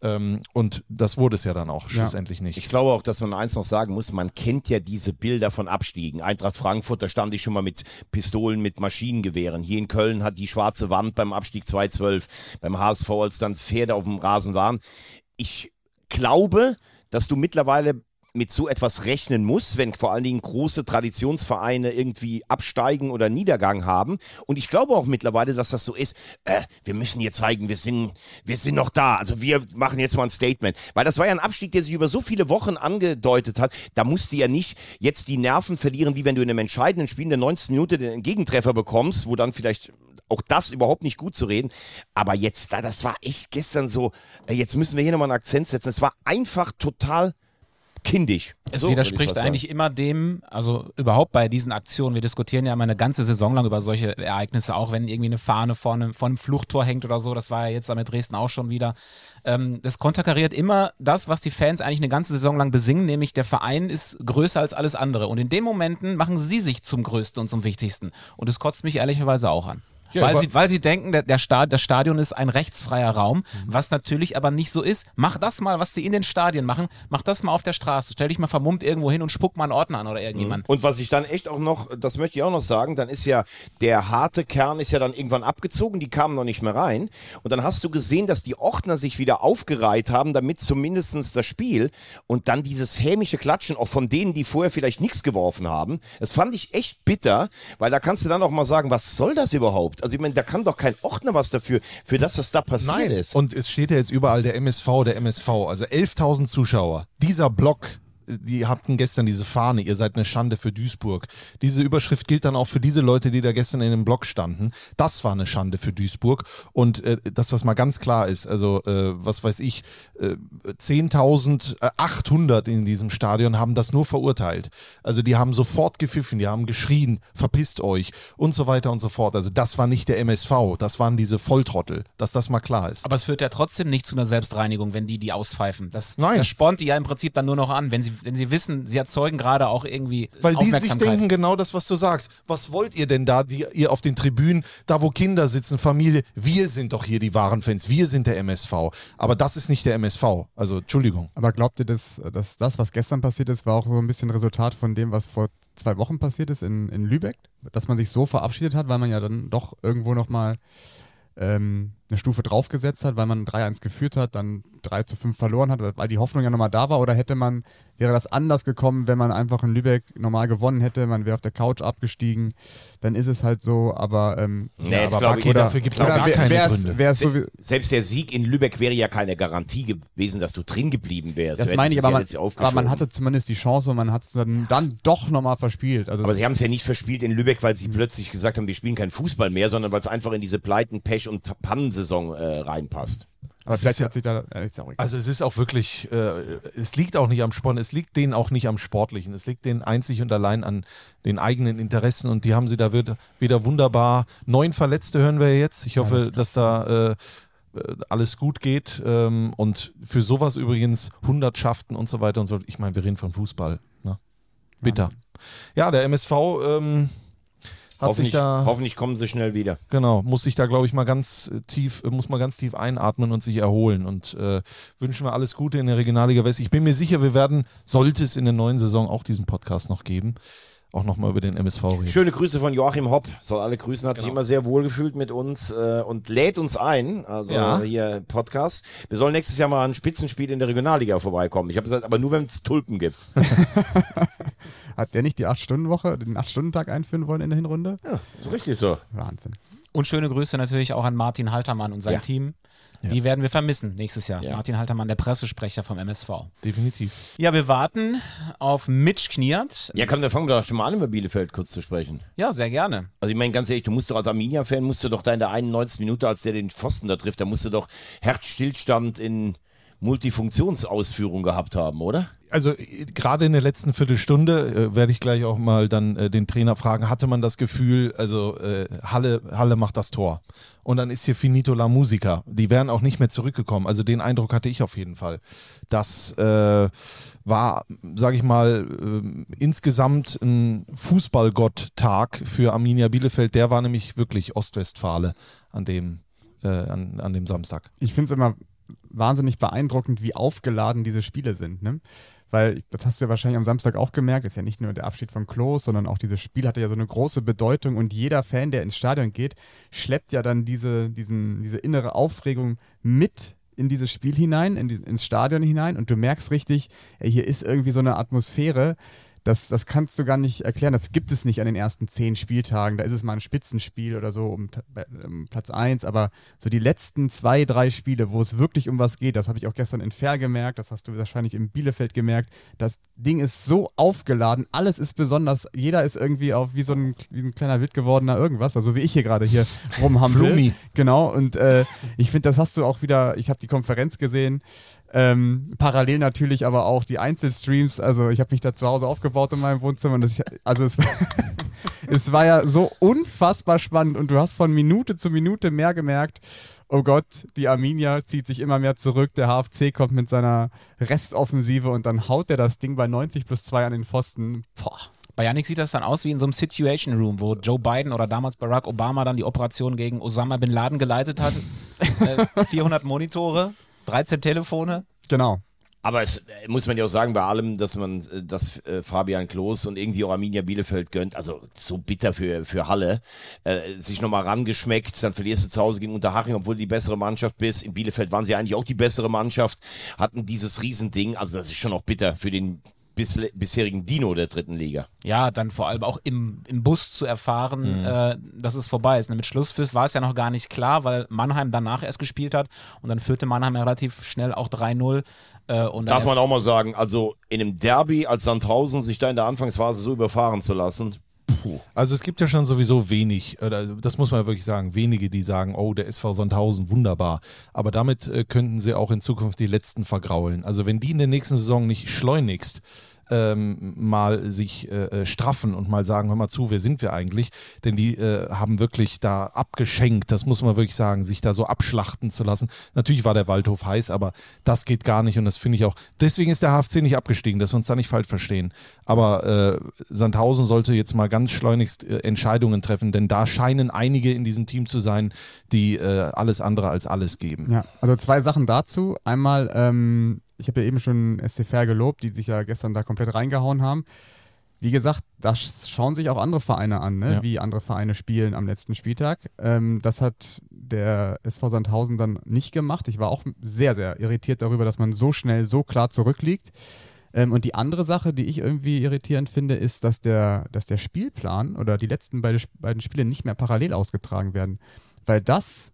Und das wurde es ja dann auch schlussendlich nicht. Ich glaube auch, dass man eins noch sagen muss, man kennt ja diese Bilder von Abstiegen. Eintracht Frankfurt, da stand ich schon mal mit Pistolen, mit Maschinengewehren. Hier in Köln hat die schwarze Wand beim Abstieg 2012, beim HSV, als dann Pferde auf dem Rasen waren. Ich glaube, dass du mittlerweile mit so etwas rechnen musst, wenn vor allen Dingen große Traditionsvereine irgendwie absteigen oder Niedergang haben. Und ich glaube auch mittlerweile, dass das so ist, wir müssen hier zeigen, wir sind noch da. Also wir machen jetzt mal ein Statement. Weil das war ja ein Abstieg, der sich über so viele Wochen angedeutet hat. Da musst du ja nicht jetzt die Nerven verlieren, wie wenn du in einem entscheidenden Spiel in der 90. Minute den Gegentreffer bekommst, wo dann vielleicht auch das überhaupt nicht gut zu reden. Aber jetzt, das war echt gestern so, jetzt müssen wir hier nochmal einen Akzent setzen. Es war einfach total kindisch. Es widerspricht eigentlich immer dem, also überhaupt bei diesen Aktionen, wir diskutieren ja immer eine ganze Saison lang über solche Ereignisse, auch wenn irgendwie eine Fahne vor einem Fluchttor hängt oder so, das war ja jetzt mit Dresden auch schon wieder. Das konterkariert immer das, was die Fans eigentlich eine ganze Saison lang besingen, nämlich der Verein ist größer als alles andere. Und in den Momenten machen sie sich zum Größten und zum Wichtigsten. Und das kotzt mich ehrlicherweise auch an. Ja, weil sie denken, das Stadion ist ein rechtsfreier Raum, was natürlich aber nicht so ist. Mach das mal, was sie in den Stadien machen, mach das mal auf der Straße. Stell dich mal vermummt irgendwo hin und spuck mal einen Ordner an oder irgendjemand. Und was ich dann echt auch noch, das möchte ich auch noch sagen, dann ist ja der harte Kern ist ja dann irgendwann abgezogen, die kamen noch nicht mehr rein. Und dann hast du gesehen, dass die Ordner sich wieder aufgereiht haben, damit zumindest das Spiel und dann dieses hämische Klatschen auch von denen, die vorher vielleicht nichts geworfen haben. Das fand ich echt bitter, weil da kannst du dann auch mal sagen, was soll das überhaupt? überhaupt? Also ich meine, da kann doch kein Ordner was dafür, für das, was da passiert ist. Und es steht ja jetzt überall der MSV, also 11.000 Zuschauer. Dieser Block, die hatten gestern diese Fahne, ihr seid eine Schande für Duisburg. Diese Überschrift gilt dann auch für diese Leute, die da gestern in dem Block standen. Das war eine Schande für Duisburg. Und das, was mal ganz klar ist, also was weiß ich, 10.800 in diesem Stadion haben das nur verurteilt. Also die haben sofort gepfiffen, die haben geschrien, verpisst euch und so weiter und so fort. Also das war nicht der MSV, das waren diese Volltrottel, dass das mal klar ist. Aber es führt ja trotzdem nicht zu einer Selbstreinigung, wenn die auspfeifen. Das Nein. spornt die ja im Prinzip dann nur noch an, wenn sie wissen, sie erzeugen gerade auch irgendwie Weil die Aufmerksamkeit. sich denken, genau das, was du sagst. Was wollt ihr denn da, ihr auf den Tribünen, da wo Kinder sitzen, Familie, wir sind doch hier die wahren Fans, wir sind der MSV. Aber das ist nicht der MSV. Also, Entschuldigung. Aber glaubt ihr, dass das, was gestern passiert ist, war auch so ein bisschen Resultat von dem, was vor 2 Wochen passiert ist in Lübeck? Dass man sich so verabschiedet hat, weil man ja dann doch irgendwo nochmal eine Stufe draufgesetzt hat, weil man 3-1 geführt hat, dann 3-5 verloren hat, weil die Hoffnung ja nochmal da war? Oder wäre das anders gekommen, wenn man einfach in Lübeck normal gewonnen hätte, man wäre auf der Couch abgestiegen, dann ist es halt so, aber dafür gibt es auch gar keine Gründe. Selbst der Sieg in Lübeck wäre ja keine Garantie gewesen, dass du drin geblieben wärst. Das meine ich, aber man hatte zumindest die Chance und man hat es dann doch nochmal verspielt. Also aber sie haben es ja nicht verspielt in Lübeck, weil sie plötzlich gesagt haben, wir spielen keinen Fußball mehr, sondern weil es einfach in diese Pleiten, Pech- und Pannensaison reinpasst. Aber vielleicht hat sich da ist auch egal. Also es ist auch wirklich, es liegt auch nicht am Sport, es liegt denen auch nicht am Sportlichen, es liegt denen einzig und allein an den eigenen Interessen und die haben sie da wieder wunderbar. 9 Verletzte hören wir jetzt. Ich hoffe, dass da alles gut geht und für sowas übrigens Hundertschaften und so weiter und so. Ich meine, wir reden von Fußball. Ne? Bitter. Ja, der MSV hoffentlich kommen sie schnell wieder. Genau, muss sich da, glaube ich, mal ganz tief einatmen und sich erholen und wünschen wir alles Gute in der Regionalliga West. Ich bin mir sicher, wir werden, sollte es in der neuen Saison auch diesen Podcast noch geben, auch nochmal über den MSV reden. Schöne Grüße von Joachim Hopp, soll alle grüßen, hat sich immer sehr wohl gefühlt mit uns und lädt uns ein, also hier Podcast. Wir sollen nächstes Jahr mal ein Spitzenspiel in der Regionalliga vorbeikommen. Ich habe gesagt, aber nur wenn es Tulpen gibt. Hat der nicht die 8-Stunden-Woche, den 8-Stunden-Tag einführen wollen in der Hinrunde? Ja, ist richtig so. Wahnsinn. Und schöne Grüße natürlich auch an Martin Haltermann und sein Team. Die werden wir vermissen nächstes Jahr. Ja. Martin Haltermann, der Pressesprecher vom MSV. Definitiv. Ja, wir warten auf Mitch Kniert. Ja, komm, dann fangen wir doch schon mal an, über Bielefeld kurz zu sprechen. Ja, sehr gerne. Also ich meine, ganz ehrlich, du musst doch als Arminia-Fan, doch da in der 91. Minute, als der den Pfosten da trifft, da musst du doch Herzstillstand in Multifunktionsausführung gehabt haben, oder? Also gerade in der letzten Viertelstunde werde ich gleich auch mal dann den Trainer fragen, hatte man das Gefühl, also Halle macht das Tor. Und dann ist hier finito la musica. Die wären auch nicht mehr zurückgekommen. Also den Eindruck hatte ich auf jeden Fall. Das war, sage ich mal, insgesamt ein Fußballgott-Tag für Arminia Bielefeld. Der war nämlich wirklich Ostwestfale an dem Samstag. Ich finde es immer wahnsinnig beeindruckend, wie aufgeladen diese Spiele sind, ne? Weil, das hast du ja wahrscheinlich am Samstag auch gemerkt, ist ja nicht nur der Abschied von Klose, sondern auch dieses Spiel hatte ja so eine große Bedeutung und jeder Fan, der ins Stadion geht, schleppt ja dann diese innere Aufregung mit in dieses Spiel hinein, ins Stadion hinein und du merkst richtig, hier ist irgendwie so eine Atmosphäre, das kannst du gar nicht erklären, das gibt es nicht an den ersten 10 Spieltagen, da ist es mal ein Spitzenspiel oder so um Platz 1, aber so die letzten 2, 3 Spiele, wo es wirklich um was geht, das habe ich auch gestern in Fair gemerkt, das hast du wahrscheinlich in Bielefeld gemerkt, das Ding ist so aufgeladen, alles ist besonders, jeder ist irgendwie wie ein kleiner wild gewordener irgendwas, also wie ich hier gerade hier rumhampel. Flummi. Genau, und ich finde, das hast du auch wieder, ich habe die Konferenz gesehen, parallel natürlich aber auch die Einzelstreams, also ich habe mich da zu Hause aufgebaut in meinem Wohnzimmer und es war ja so unfassbar spannend und du hast von Minute zu Minute mehr gemerkt, oh Gott, die Arminia zieht sich immer mehr zurück, der HFC kommt mit seiner Restoffensive und dann haut er das Ding bei 90+2 an den Pfosten. Boah. Bei Yannick sieht das dann aus wie in so einem Situation Room, wo Joe Biden oder damals Barack Obama dann die Operation gegen Osama Bin Laden geleitet hat. 400 Monitore, 13 Telefone. Genau. Aber es muss man ja auch sagen, bei allem, dass man das Fabian Klos und irgendwie auch Arminia Bielefeld gönnt, also so bitter für Halle, sich nochmal rangeschmeckt, dann verlierst du zu Hause gegen Unterhaching, obwohl du die bessere Mannschaft bist. In Bielefeld waren sie eigentlich auch die bessere Mannschaft, hatten dieses Riesending, also das ist schon auch bitter für den bisherigen Dino der dritten Liga. Ja, dann vor allem auch im Bus zu erfahren, dass es vorbei ist. Mit Schlusspfiff war es ja noch gar nicht klar, weil Mannheim danach erst gespielt hat und dann führte Mannheim ja relativ schnell auch 3-0. Darf man auch mal sagen, also in einem Derby als Sandhausen sich da in der Anfangsphase so überfahren zu lassen. Also es gibt ja schon sowieso wenig, das muss man ja wirklich sagen, wenige, die sagen, oh, der SV Sandhausen, wunderbar. Aber damit könnten sie auch in Zukunft die Letzten vergraulen. Also wenn die in der nächsten Saison nicht schleunigst mal sich straffen und mal sagen, hör mal zu, wer sind wir eigentlich? Denn die haben wirklich da abgeschenkt, das muss man wirklich sagen, sich da so abschlachten zu lassen. Natürlich war der Waldhof heiß, aber das geht gar nicht und das finde ich auch, deswegen ist der HFC nicht abgestiegen, dass wir uns da nicht falsch verstehen. Aber Sandhausen sollte jetzt mal ganz schleunigst Entscheidungen treffen, denn da scheinen einige in diesem Team zu sein, die alles andere als alles geben. Ja, also 2 Sachen dazu. Einmal, ich habe ja eben schon SC Verl gelobt, die sich ja gestern da komplett reingehauen haben. Wie gesagt, da schauen sich auch andere Vereine an, ne? Ja. Wie andere Vereine spielen am letzten Spieltag. Das hat der SV Sandhausen dann nicht gemacht. Ich war auch sehr, sehr irritiert darüber, dass man so schnell, so klar zurückliegt. Und die andere Sache, die ich irgendwie irritierend finde, ist, dass der Spielplan oder die letzten beiden Spiele nicht mehr parallel ausgetragen werden. Weil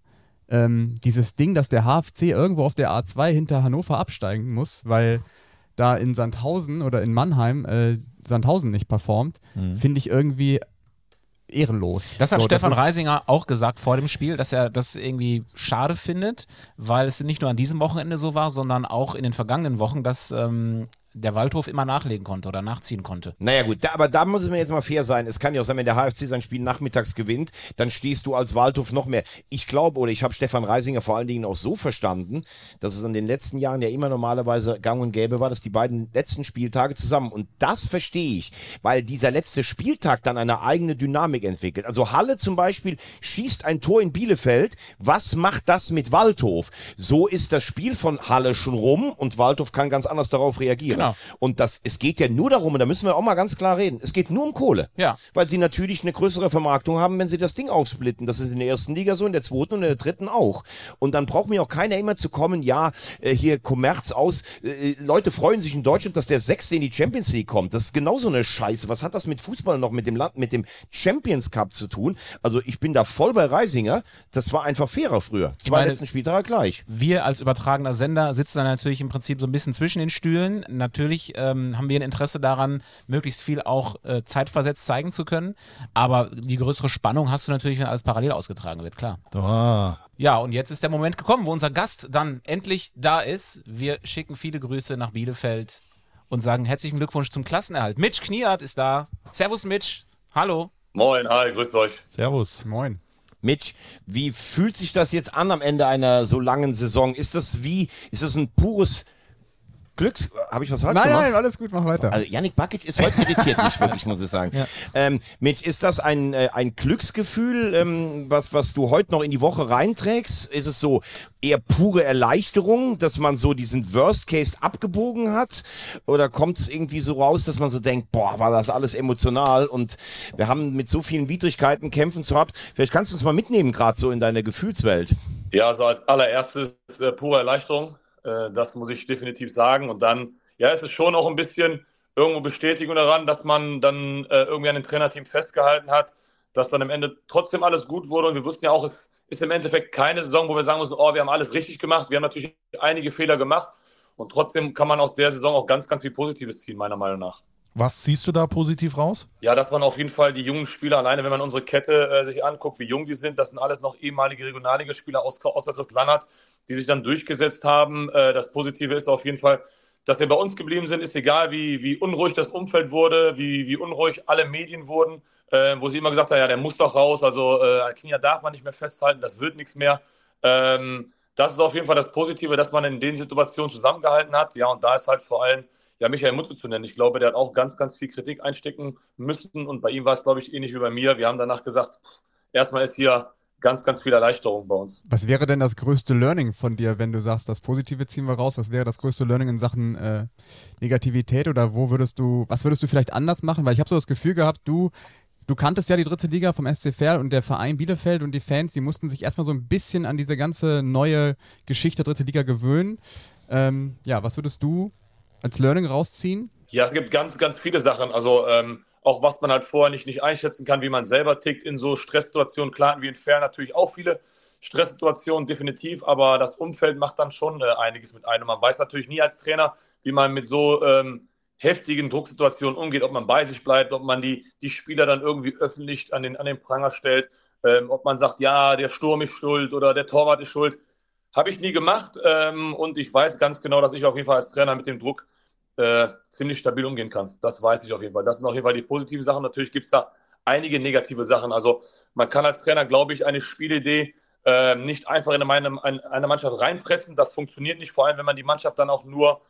dieses Ding, dass der HFC irgendwo auf der A2 hinter Hannover absteigen muss, weil da in Sandhausen oder in Mannheim Sandhausen nicht performt, finde ich irgendwie ehrenlos. Das hat So, Stefan das ist- Reisinger auch gesagt vor dem Spiel, dass er das irgendwie schade findet, weil es nicht nur an diesem Wochenende so war, sondern auch in den vergangenen Wochen, dass der Waldhof immer nachlegen konnte oder nachziehen konnte. Naja gut, aber da muss es mir jetzt mal fair sein. Es kann ja auch sein, wenn der HFC sein Spiel nachmittags gewinnt, dann stehst du als Waldhof noch mehr. Ich glaube, oder ich habe Stefan Reisinger vor allen Dingen auch so verstanden, dass es in den letzten Jahren ja immer normalerweise gang und gäbe war, dass die beiden letzten Spieltage zusammen, und das verstehe ich, weil dieser letzte Spieltag dann eine eigene Dynamik entwickelt. Also Halle zum Beispiel schießt ein Tor in Bielefeld. Was macht das mit Waldhof? So ist das Spiel von Halle schon rum und Waldhof kann ganz anders darauf reagieren. Genau. Und es geht ja nur darum, und da müssen wir auch mal ganz klar reden, es geht nur um Kohle. Ja. Weil sie natürlich eine größere Vermarktung haben, wenn sie das Ding aufsplitten. Das ist in der ersten Liga so, in der zweiten und in der dritten auch. Und dann braucht mir auch keiner immer zu kommen, hier Kommerz aus. Leute freuen sich in Deutschland, dass der Sechste in die Champions League kommt. Das ist genauso eine Scheiße. Was hat das mit Fußball noch, mit dem Land, mit dem Champions Cup zu tun? Also ich bin da voll bei Reisinger. Das war einfach fairer früher. Zwei letzten Spieltage gleich. Wir als übertragender Sender sitzen da natürlich im Prinzip so ein bisschen zwischen den Stühlen. Natürlich haben wir ein Interesse daran, möglichst viel auch zeitversetzt zeigen zu können. Aber die größere Spannung hast du natürlich, wenn alles parallel ausgetragen wird, klar. Ja, und jetzt ist der Moment gekommen, wo unser Gast dann endlich da ist. Wir schicken viele Grüße nach Bielefeld und sagen herzlichen Glückwunsch zum Klassenerhalt. Mitch Kniart ist da. Servus Mitch. Hallo. Moin, hi, grüßt euch. Servus. Moin. Mitch, wie fühlt sich das jetzt an am Ende einer so langen Saison? Ist das ein pures Glücks... Habe ich was falsch gemacht? Nein, alles gut, mach weiter. Also Yannick Bakic ist heute irritiert mich wirklich, muss ich sagen. Ja. Mitch, ist das ein Glücksgefühl, was du heute noch in die Woche reinträgst? Ist es so eher pure Erleichterung, dass man so diesen Worst Case abgebogen hat? Oder kommt es irgendwie so raus, dass man so denkt, boah, war das alles emotional und wir haben mit so vielen Widrigkeiten kämpfen zu haben? Vielleicht kannst du uns mal mitnehmen, gerade so in deine Gefühlswelt. Ja, also als allererstes pure Erleichterung. Das muss ich definitiv sagen. Und dann, ja, es ist schon auch ein bisschen irgendwo Bestätigung daran, dass man dann irgendwie an dem Trainerteam festgehalten hat, dass dann am Ende trotzdem alles gut wurde. Und wir wussten ja auch, es ist im Endeffekt keine Saison, wo wir sagen müssen, oh, wir haben alles richtig gemacht. Wir haben natürlich einige Fehler gemacht. Und trotzdem kann man aus der Saison auch ganz, ganz viel Positives ziehen, meiner Meinung nach. Was ziehst du da positiv raus? Ja, dass man auf jeden Fall die jungen Spieler, alleine wenn man unsere Kette sich anguckt, wie jung die sind, das sind alles noch ehemalige Regionalligaspieler außer Chris Lannert, die sich dann durchgesetzt haben. Das Positive ist auf jeden Fall, dass wir bei uns geblieben sind, ist egal, wie unruhig das Umfeld wurde, wie unruhig alle Medien wurden, wo sie immer gesagt haben, ja, der muss doch raus, also Kniat darf man nicht mehr festhalten, das wird nichts mehr. Das ist auf jeden Fall das Positive, dass man in den Situationen zusammengehalten hat. Ja, und da ist halt vor allem Michael Mutze zu nennen. Ich glaube, der hat auch ganz, ganz viel Kritik einstecken müssen und bei ihm war es, glaube ich, ähnlich wie bei mir. Wir haben danach gesagt, erstmal ist hier ganz, ganz viel Erleichterung bei uns. Was wäre denn das größte Learning von dir, wenn du sagst, das Positive ziehen wir raus? Was wäre das größte Learning in Sachen Negativität oder was würdest du vielleicht anders machen? Weil ich habe so das Gefühl gehabt, du kanntest ja die dritte Liga vom SC Verl und der Verein Bielefeld und die Fans, die mussten sich erstmal so ein bisschen an diese ganze neue Geschichte dritte Liga gewöhnen. Was würdest du als Learning rausziehen Ja, es gibt ganz, ganz viele Sachen. Also auch was man halt vorher nicht einschätzen kann, wie man selber tickt in so Stresssituationen. Klar hatten wir in Fair natürlich auch viele Stresssituationen, definitiv, aber das Umfeld macht dann schon einiges mit einem. Man weiß natürlich nie als Trainer, wie man mit so heftigen Drucksituationen umgeht, ob man bei sich bleibt, ob man die Spieler dann irgendwie öffentlich an den Pranger stellt, ob man sagt, ja, der Sturm ist schuld oder der Torwart ist schuld. Habe ich nie gemacht und ich weiß ganz genau, dass ich auf jeden Fall als Trainer mit dem Druck ziemlich stabil umgehen kann. Das weiß ich auf jeden Fall. Das sind auf jeden Fall die positiven Sachen. Natürlich gibt es da einige negative Sachen. Also man kann als Trainer, glaube ich, eine Spielidee nicht einfach in eine Mannschaft reinpressen. Das funktioniert nicht, vor allem wenn man die Mannschaft dann auch nur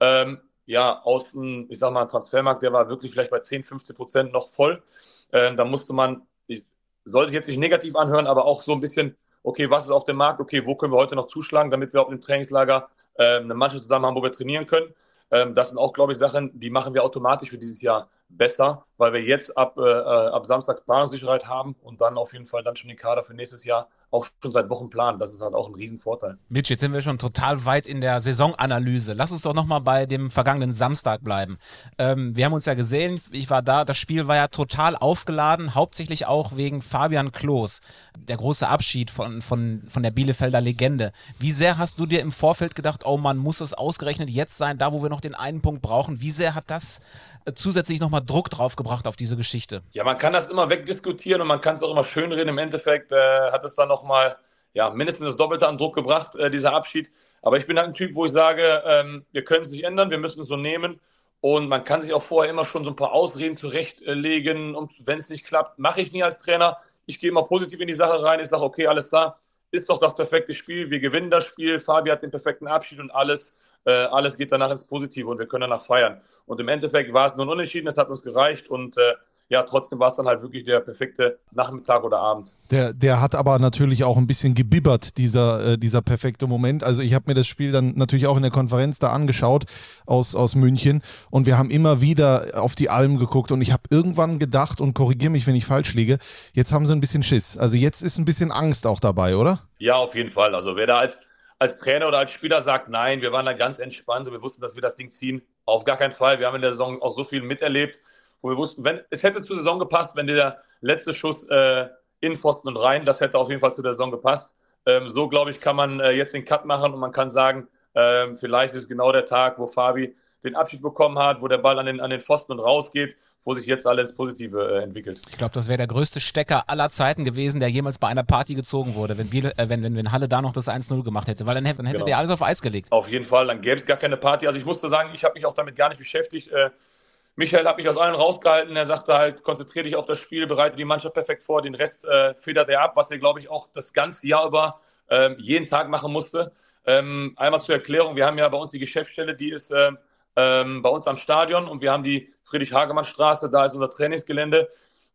aus dem, ich sag mal, Transfermarkt, der war wirklich vielleicht bei 10-15% noch voll. Da musste man, soll sich jetzt nicht negativ anhören, aber auch so ein bisschen, okay, was ist auf dem Markt, okay, wo können wir heute noch zuschlagen, damit wir auch im Trainingslager eine Mannschaft zusammen haben, wo wir trainieren können. Das sind auch, glaube ich, Sachen, die machen wir automatisch für dieses Jahr besser, weil wir jetzt ab Samstag Planungssicherheit haben und dann auf jeden Fall dann schon den Kader für nächstes Jahr auch schon seit Wochen planen. Das ist halt auch ein Riesenvorteil. Mitch, jetzt sind wir schon total weit in der Saisonanalyse. Lass uns doch nochmal bei dem vergangenen Samstag bleiben. Wir haben uns ja gesehen, ich war da, das Spiel war ja total aufgeladen, hauptsächlich auch wegen Fabian Klos. Der große Abschied von der Bielefelder Legende. Wie sehr hast du dir im Vorfeld gedacht, oh Mann, muss es ausgerechnet jetzt sein, da wo wir noch den einen Punkt brauchen? Wie sehr hat das zusätzlich nochmal Druck drauf gebracht auf diese Geschichte? Ja, man kann das immer wegdiskutieren und man kann es auch immer schönreden. Im Endeffekt hat es dann nochmal mindestens das Doppelte an Druck gebracht, dieser Abschied. Aber ich bin halt ein Typ, wo ich sage, wir können es nicht ändern, wir müssen es so nehmen. Und man kann sich auch vorher immer schon so ein paar Ausreden zurechtlegen. Und wenn es nicht klappt, mache ich nie als Trainer. Ich gehe immer positiv in die Sache rein. Ich sage, okay, alles klar, ist doch das perfekte Spiel. Wir gewinnen das Spiel. Fabi hat den perfekten Abschied und alles geht danach ins Positive und wir können danach feiern. Und im Endeffekt war es nur ein Unentschieden, es hat uns gereicht und trotzdem war es dann halt wirklich der perfekte Nachmittag oder Abend. Der hat aber natürlich auch ein bisschen gebibbert, dieser perfekte Moment. Also ich habe mir das Spiel dann natürlich auch in der Konferenz da angeschaut aus München und wir haben immer wieder auf die Alm geguckt und ich habe irgendwann gedacht, und korrigiere mich, wenn ich falsch liege, jetzt haben sie ein bisschen Schiss. Also jetzt ist ein bisschen Angst auch dabei, oder? Ja, auf jeden Fall. Also wer da als Trainer oder als Spieler sagt, nein, wir waren da ganz entspannt, wir wussten, dass wir das Ding ziehen, auf gar keinen Fall. Wir haben in der Saison auch so viel miterlebt, wo wir wussten, es hätte zur Saison gepasst, wenn der letzte Schuss in Pfosten und rein, das hätte auf jeden Fall zu der Saison gepasst. So, glaube ich, kann man jetzt den Cut machen und man kann sagen, vielleicht ist genau der Tag, wo Fabi den Abschied bekommen hat, wo der Ball an den Pfosten und rausgeht, wo sich jetzt alles Positive entwickelt. Ich glaube, das wäre der größte Stecker aller Zeiten gewesen, der jemals bei einer Party gezogen wurde, wenn Halle da noch das 1-0 gemacht hätte, weil dann hätte der alles auf Eis gelegt. Auf jeden Fall, dann gäbe es gar keine Party. Also ich musste sagen, ich habe mich auch damit gar nicht beschäftigt. Michael hat mich aus allen rausgehalten. Er sagte halt, konzentriere dich auf das Spiel, bereite die Mannschaft perfekt vor, den Rest federt er ab, was er, glaube ich, auch das ganze Jahr über jeden Tag machen musste. Einmal zur Erklärung, wir haben ja bei uns die Geschäftsstelle, die ist bei uns am Stadion und wir haben die Friedrich-Hagemann-Straße, da ist unser Trainingsgelände.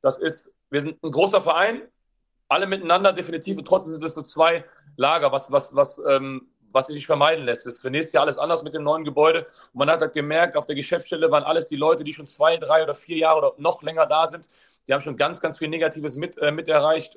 Wir sind ein großer Verein, alle miteinander definitiv und trotzdem sind es so zwei Lager, was sich nicht vermeiden lässt. Das ist für nächstes Jahr alles anders mit dem neuen Gebäude und man hat halt gemerkt, auf der Geschäftsstelle waren alles die Leute, die schon 2, 3 oder 4 Jahre oder noch länger da sind. Die haben schon ganz, ganz viel Negatives miterlebt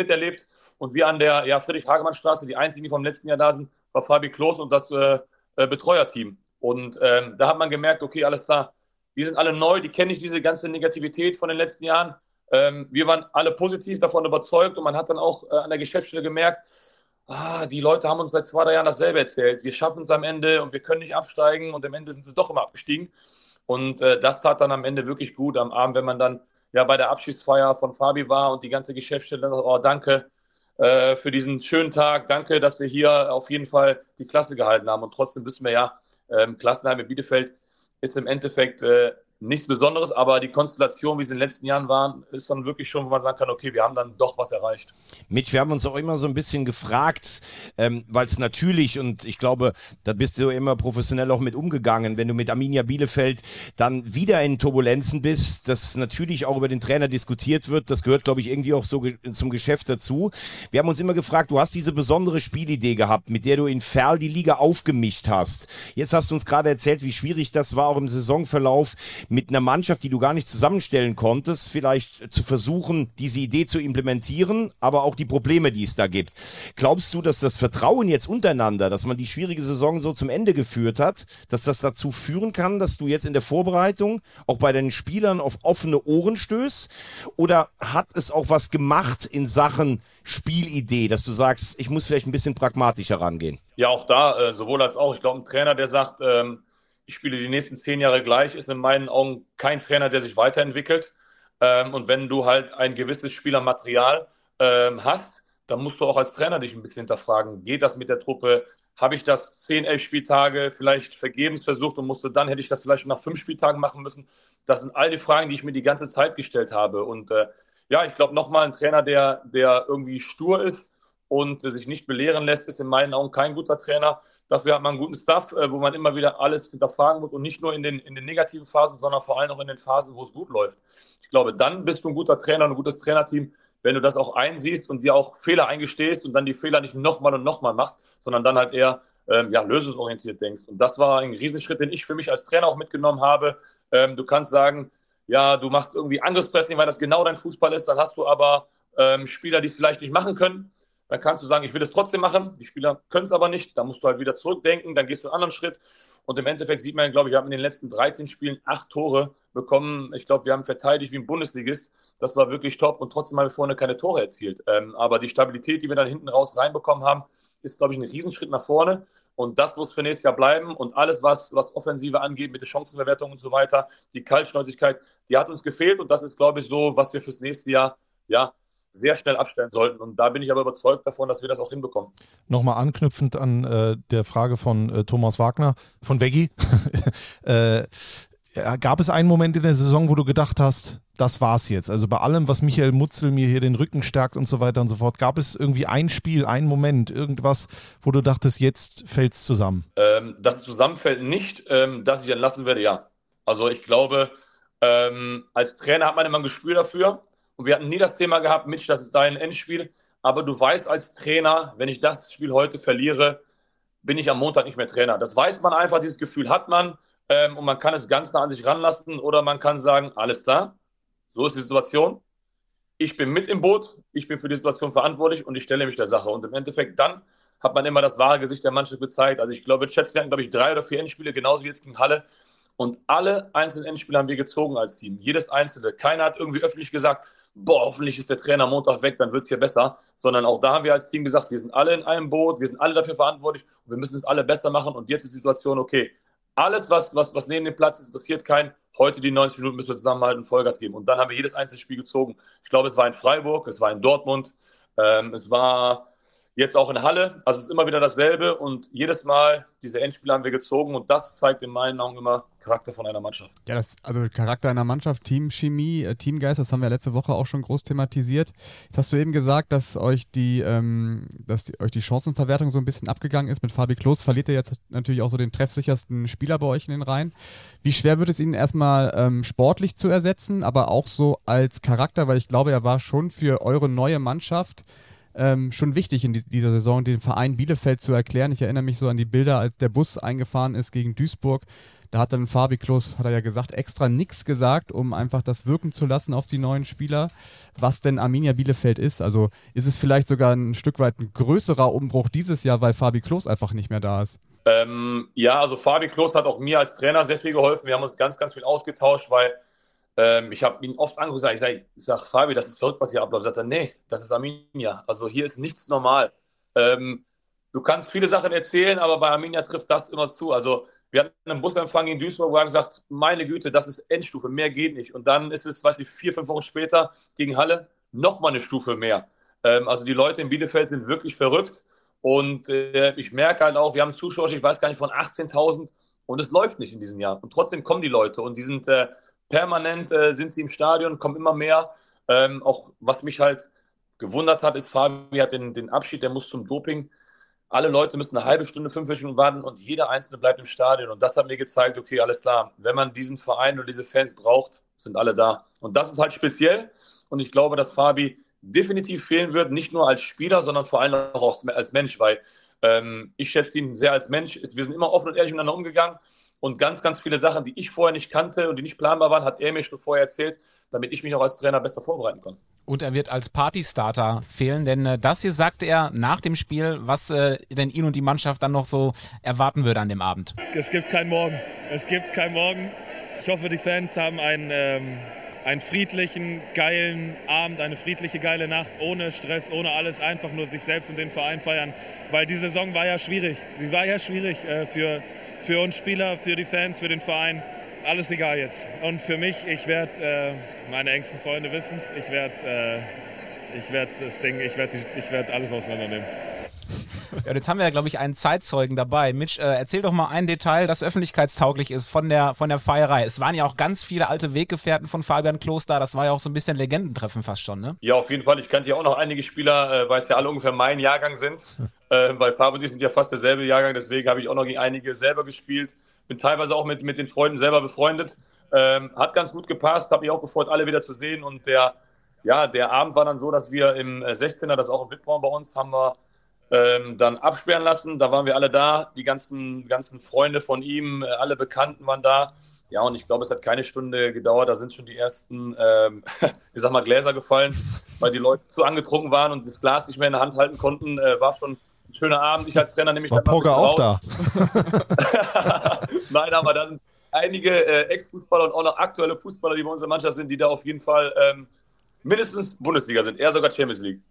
und wir an der Friedrich-Hagemann-Straße, die einzigen, die vom letzten Jahr da sind, war Fabi Klos und das Betreuerteam. Und da hat man gemerkt, okay, alles klar, die sind alle neu, die kennen nicht diese ganze Negativität von den letzten Jahren. Wir waren alle positiv davon überzeugt und man hat dann auch an der Geschäftsstelle gemerkt, die Leute haben uns seit 2, 3 Jahren dasselbe erzählt. Wir schaffen es am Ende und wir können nicht absteigen und am Ende sind sie doch immer abgestiegen. Und das tat dann am Ende wirklich gut am Abend, wenn man dann bei der Abschiedsfeier von Fabi war und die ganze Geschäftsstelle, danke für diesen schönen Tag, danke, dass wir hier auf jeden Fall die Klasse gehalten haben. Und trotzdem wissen wir Klassenheim in Bielefeld ist im Endeffekt nichts Besonderes, aber die Konstellation, wie sie in den letzten Jahren waren, ist dann wirklich schon, wo man sagen kann, okay, wir haben dann doch was erreicht. Mitch, wir haben uns auch immer so ein bisschen gefragt, weil es natürlich, und ich glaube, da bist du immer professionell auch mit umgegangen, wenn du mit Arminia Bielefeld dann wieder in Turbulenzen bist, dass natürlich auch über den Trainer diskutiert wird, das gehört, glaube ich, irgendwie auch so zum Geschäft dazu. Wir haben uns immer gefragt, du hast diese besondere Spielidee gehabt, mit der du in Verl die Liga aufgemischt hast. Jetzt hast du uns gerade erzählt, wie schwierig das war, auch im Saisonverlauf mit einer Mannschaft, die du gar nicht zusammenstellen konntest, vielleicht zu versuchen, diese Idee zu implementieren, aber auch die Probleme, die es da gibt. Glaubst du, dass das Vertrauen jetzt untereinander, dass man die schwierige Saison so zum Ende geführt hat, dass das dazu führen kann, dass du jetzt in der Vorbereitung auch bei deinen Spielern auf offene Ohren stößt? Oder hat es auch was gemacht in Sachen Spielidee, dass du sagst, ich muss vielleicht ein bisschen pragmatischer rangehen? Ja, auch da, sowohl als auch. Ich glaube, ein Trainer, der sagt, ich spiele die nächsten 10 Jahre gleich, ist in meinen Augen kein Trainer, der sich weiterentwickelt. Und wenn du halt ein gewisses Spielermaterial hast, dann musst du auch als Trainer dich ein bisschen hinterfragen. Geht das mit der Truppe? Habe ich das 10, 11 Spieltage vielleicht vergebens versucht und hätte ich das vielleicht nach 5 Spieltagen machen müssen? Das sind all die Fragen, die ich mir die ganze Zeit gestellt habe. Und ich glaube, nochmal ein Trainer, der irgendwie stur ist und sich nicht belehren lässt, ist in meinen Augen kein guter Trainer. Dafür hat man einen guten Staff, wo man immer wieder alles hinterfragen muss und nicht nur in den negativen Phasen, sondern vor allem auch in den Phasen, wo es gut läuft. Ich glaube, dann bist du ein guter Trainer und ein gutes Trainerteam, wenn du das auch einsiehst und dir auch Fehler eingestehst und dann die Fehler nicht nochmal und nochmal machst, sondern dann halt eher lösungsorientiert denkst. Und das war ein Riesenschritt, den ich für mich als Trainer auch mitgenommen habe. Du kannst sagen, ja, du machst irgendwie Angriffspressing, weil das genau dein Fußball ist, dann hast du aber Spieler, die es vielleicht nicht machen können. Dann kannst du sagen, ich will es trotzdem machen. Die Spieler können es aber nicht. Dann musst du halt wieder zurückdenken. Dann gehst du einen anderen Schritt. Und im Endeffekt sieht man, glaube ich, wir haben in den letzten 13 Spielen 8 Tore bekommen. Ich glaube, wir haben verteidigt wie ein Bundesligist. Das war wirklich top. Und trotzdem haben wir vorne keine Tore erzielt. Aber die Stabilität, die wir dann hinten raus reinbekommen haben, ist, glaube ich, ein Riesenschritt nach vorne. Und das muss für nächstes Jahr bleiben. Und alles, was Offensive angeht, mit der Chancenverwertung und so weiter, die Kaltschnäuzigkeit, die hat uns gefehlt. Und das ist, glaube ich, so, was wir fürs nächste Jahr, sehr schnell abstellen sollten. Und da bin ich aber überzeugt davon, dass wir das auch hinbekommen. Nochmal anknüpfend an der Frage von Thomas Wagner, von Veggi. Gab es einen Moment in der Saison, wo du gedacht hast, das war's jetzt? Also bei allem, was Michael Mutzel mir hier den Rücken stärkt und so weiter und so fort, gab es irgendwie ein Spiel, einen Moment, irgendwas, wo du dachtest, jetzt fällt's zusammen? Dass es zusammenfällt nicht, dass ich entlassen werde, ja. Also ich glaube, als Trainer hat man immer ein Gespür dafür. Und wir hatten nie das Thema gehabt, Mitch, das ist dein Endspiel. Aber du weißt als Trainer, wenn ich das Spiel heute verliere, bin ich am Montag nicht mehr Trainer. Das weiß man einfach, dieses Gefühl hat man. Und man kann es ganz nah an sich ranlassen oder man kann sagen, alles klar, so ist die Situation. Ich bin mit im Boot, ich bin für die Situation verantwortlich und ich stelle mich der Sache. Und im Endeffekt dann hat man immer das wahre Gesicht der Mannschaft gezeigt. Also ich glaube, wir hatten, 3 oder 4 Endspiele, genauso wie jetzt gegen Halle. Und alle einzelnen Endspiele haben wir gezogen als Team. Jedes einzelne. Keiner hat irgendwie öffentlich gesagt, hoffentlich ist der Trainer Montag weg, dann wird es hier besser. Sondern auch da haben wir als Team gesagt, wir sind alle in einem Boot, wir sind alle dafür verantwortlich und wir müssen es alle besser machen. Und jetzt ist die Situation okay. Alles, was neben dem Platz ist, interessiert keinen. Heute die 90 Minuten müssen wir zusammenhalten und Vollgas geben. Und dann haben wir jedes einzelne Spiel gezogen. Ich glaube, es war in Freiburg, es war in Dortmund, es war jetzt auch in Halle. Also es ist immer wieder dasselbe und jedes Mal diese Endspiele haben wir gezogen und das zeigt in meinen Augen immer Charakter von einer Mannschaft. Ja, also Charakter einer Mannschaft, Teamchemie, Teamgeist, das haben wir letzte Woche auch schon groß thematisiert. Jetzt hast du eben gesagt, dass euch die Chancenverwertung so ein bisschen abgegangen ist. Mit Fabi Klos verliert er jetzt natürlich auch so den treffsichersten Spieler bei euch in den Reihen. Wie schwer wird es ihn erstmal sportlich zu ersetzen, aber auch so als Charakter, weil ich glaube, er war schon für eure neue Mannschaft schon wichtig in dieser Saison, den Verein Bielefeld zu erklären. Ich erinnere mich so an die Bilder, als der Bus eingefahren ist gegen Duisburg. Da hat dann Fabi Klos, hat er ja gesagt, extra nichts gesagt, um einfach das wirken zu lassen auf die neuen Spieler, was denn Arminia Bielefeld ist. Also ist es vielleicht sogar ein Stück weit ein größerer Umbruch dieses Jahr, weil Fabi Klos einfach nicht mehr da ist? Also Fabi Klos hat auch mir als Trainer sehr viel geholfen. Wir haben uns ganz, ganz viel ausgetauscht, weil ich habe ihn oft angerufen, ich sag, Fabi, das ist verrückt, was hier abläuft. Sagt er, nee, das ist Arminia. Also hier ist nichts normal. Du kannst viele Sachen erzählen, aber bei Arminia trifft das immer zu. Also wir hatten einen Busempfang in Duisburg, wo er gesagt hat, meine Güte, das ist Endstufe, mehr geht nicht. Und dann ist es, 4-5 Wochen später gegen Halle nochmal eine Stufe mehr. Also die Leute in Bielefeld sind wirklich verrückt. Und ich merke halt auch, wir haben Zuschauer, ich weiß gar nicht, von 18.000 und es läuft nicht in diesem Jahr. Und trotzdem kommen die Leute und die sind permanent sind sie im Stadion, kommen immer mehr. Auch was mich halt gewundert hat, ist, Fabi hat den Abschied, der muss zum Doping. Alle Leute müssen eine halbe Stunde, 45 Minuten warten und jeder Einzelne bleibt im Stadion. Und das hat mir gezeigt, okay, alles klar, wenn man diesen Verein oder diese Fans braucht, sind alle da. Und das ist halt speziell. Und ich glaube, dass Fabi definitiv fehlen wird, nicht nur als Spieler, sondern vor allem auch als Mensch, weil ich schätze ihn sehr als Mensch. Wir sind immer offen und ehrlich miteinander umgegangen. Und ganz, ganz viele Sachen, die ich vorher nicht kannte und die nicht planbar waren, hat er mir schon vorher erzählt, damit ich mich auch als Trainer besser vorbereiten kann. Und er wird als Partystarter fehlen, denn das hier sagte er nach dem Spiel, was denn ihn und die Mannschaft dann noch so erwarten würde an dem Abend. Es gibt kein Morgen. Es gibt kein Morgen. Ich hoffe, die Fans haben einen friedlichen, geilen Abend, eine friedliche, geile Nacht, ohne Stress, ohne alles, einfach nur sich selbst und den Verein feiern. Weil die Saison war ja schwierig. Sie war ja schwierig für uns Spieler, für die Fans, für den Verein. Alles egal jetzt. Und für mich, ich werde, meine engsten Freunde wissen es, ich werde alles auseinandernehmen. Ja, und jetzt haben wir ja, glaube ich, einen Zeitzeugen dabei. Mitch, erzähl doch mal ein Detail, das öffentlichkeitstauglich ist von der Feierei. Es waren ja auch ganz viele alte Weggefährten von Fabian Klos da. Das war ja auch so ein bisschen Legendentreffen fast schon, ne? Ja, auf jeden Fall. Ich kannte ja auch noch einige Spieler, weil es ja alle ungefähr mein Jahrgang sind. Weil Fabian und ich sind ja fast derselbe Jahrgang. Deswegen habe ich auch noch gegen einige selber gespielt. Bin teilweise auch mit den Freunden selber befreundet. Hat ganz gut gepasst. Habe mich auch gefreut, alle wieder zu sehen. Und der Abend war dann so, dass wir im 16er, das ist auch im Witbraun bei uns, haben wir dann absperren lassen. Da waren wir alle da, die ganzen Freunde von ihm, alle Bekannten waren da. Ja, und ich glaube, es hat keine Stunde gedauert. Da sind schon die ersten, Gläser gefallen, weil die Leute zu angetrunken waren und das Glas nicht mehr in der Hand halten konnten. War schon ein schöner Abend. Ich als Trainer nehme mich war Poker auch da? Nein, aber da sind einige Ex-Fußballer und auch noch aktuelle Fußballer, die bei unserer Mannschaft sind, die da auf jeden Fall mindestens Bundesliga sind, eher sogar Champions League.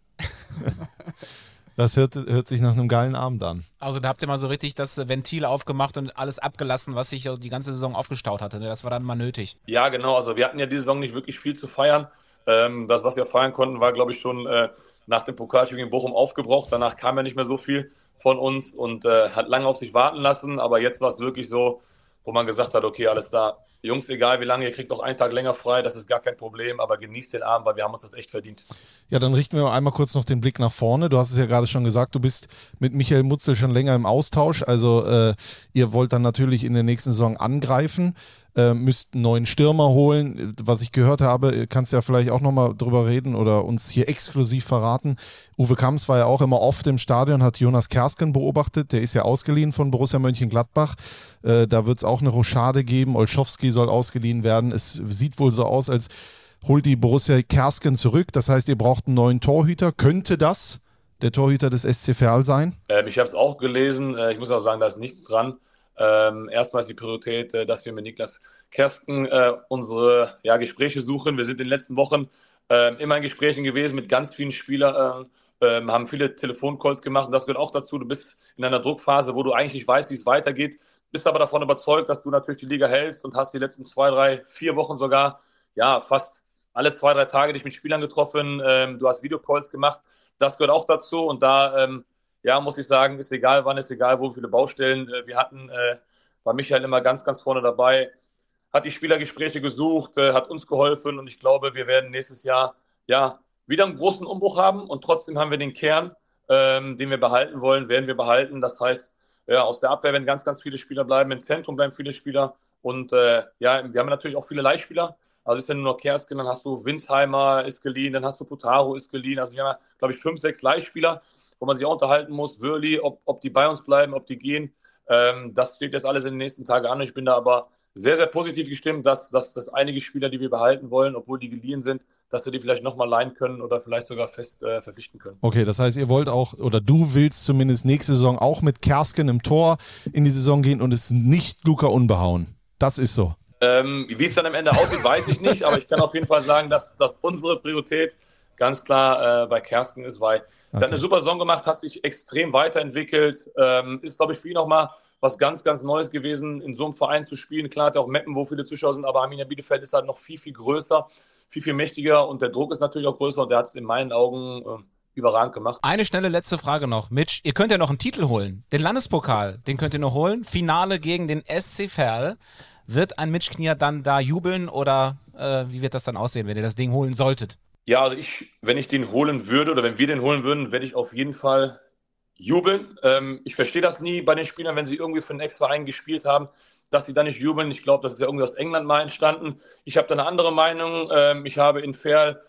Das hört sich nach einem geilen Abend an. Also da habt ihr mal so richtig das Ventil aufgemacht und alles abgelassen, was sich die ganze Saison aufgestaut hatte. Ne? Das war dann mal nötig. Ja, genau. Also wir hatten ja diese Saison nicht wirklich viel zu feiern. Das, was wir feiern konnten, war, glaube ich, schon nach dem Pokalspiel gegen Bochum aufgebraucht. Danach kam ja nicht mehr so viel von uns und hat lange auf sich warten lassen. Aber jetzt war es wirklich so, wo man gesagt hat, okay, alles da. Jungs, egal wie lange, ihr kriegt noch einen Tag länger frei, das ist gar kein Problem, aber genießt den Abend, weil wir haben uns das echt verdient. Ja, dann richten wir einmal kurz noch den Blick nach vorne. Du hast es ja gerade schon gesagt, du bist mit Michael Mutzel schon länger im Austausch, also ihr wollt dann natürlich in der nächsten Saison angreifen, müsst einen neuen Stürmer holen. Was ich gehört habe, kannst du ja vielleicht auch nochmal drüber reden oder uns hier exklusiv verraten. Uwe Kamps war ja auch immer oft im Stadion, hat Jonas Kersken beobachtet, der ist ja ausgeliehen von Borussia Mönchengladbach. Da wird es auch eine Rochade geben, Olschowski soll ausgeliehen werden. Es sieht wohl so aus, als holt die Borussia Kersken zurück. Das heißt, ihr braucht einen neuen Torhüter. Könnte das der Torhüter des SC Verl sein? Ich habe es auch gelesen. Ich muss auch sagen, da ist nichts dran. Erstmal ist die Priorität, dass wir mit Niklas Kersken unsere Gespräche suchen. Wir sind in den letzten Wochen immer in Gesprächen gewesen mit ganz vielen Spielern, haben viele Telefoncalls gemacht und das gehört auch dazu. Du bist in einer Druckphase, wo du eigentlich nicht weißt, wie es weitergeht, bist aber davon überzeugt, dass du natürlich die Liga hältst und hast die letzten 2, 3, 4 Wochen sogar, fast alle 2, 3 Tage dich mit Spielern getroffen. Du hast Videocalls gemacht. Das gehört auch dazu und da muss ich sagen, ist egal wann, ist egal wo, viele Baustellen wir hatten, war Michael immer ganz, ganz vorne dabei, hat die Spielergespräche gesucht, hat uns geholfen und ich glaube, wir werden nächstes Jahr wieder einen großen Umbruch haben und trotzdem haben wir den Kern, den wir behalten wollen, werden wir behalten. Das heißt, aus der Abwehr werden ganz, ganz viele Spieler bleiben, im Zentrum bleiben viele Spieler und wir haben natürlich auch viele Leihspieler. Also ist ja nur noch Kersken, dann hast du Winsheimer ist geliehen, dann hast du Putaro ist geliehen. Also wir haben, glaube ich, 5, 6 Leihspieler, wo man sich auch unterhalten muss. Wörli, ob die bei uns bleiben, ob die gehen. Das steht jetzt alles in den nächsten Tagen an. Ich bin da aber sehr, sehr positiv gestimmt, dass einige Spieler, die wir behalten wollen, obwohl die geliehen sind, dass wir die vielleicht nochmal leihen können oder vielleicht sogar fest verpflichten können. Okay, das heißt, ihr wollt auch, oder du willst zumindest nächste Saison auch mit Kersken im Tor in die Saison gehen und es ist nicht Luca Unbehauen. Das ist so. Wie es dann am Ende aussieht, weiß ich nicht, aber ich kann auf jeden Fall sagen, dass unsere Priorität ganz klar bei Kersken ist, weil er hat eine super Saison gemacht, hat sich extrem weiterentwickelt, ist, glaube ich, für ihn nochmal was ganz, ganz Neues gewesen, in so einem Verein zu spielen. Klar hat er auch Meppen, wo viele Zuschauer sind, aber Arminia Bielefeld ist halt noch viel, viel größer, viel, viel mächtiger und der Druck ist natürlich auch größer und der hat es in meinen Augen überragend gemacht. Eine schnelle letzte Frage noch. Mitch, ihr könnt ja noch einen Titel holen. Den Landespokal, den könnt ihr noch holen. Finale gegen den SC Verl. Wird ein Mitch Knier dann da jubeln oder wie wird das dann aussehen, wenn ihr das Ding holen solltet? Ja, also wenn ich den holen würde oder wenn wir den holen würden, werde ich auf jeden Fall jubeln. Ich verstehe das nie bei den Spielern, wenn sie irgendwie für einen Ex-Verein gespielt haben, dass sie da nicht jubeln. Ich glaube, das ist ja irgendwie aus England mal entstanden. Ich habe da eine andere Meinung. Ich habe in Verl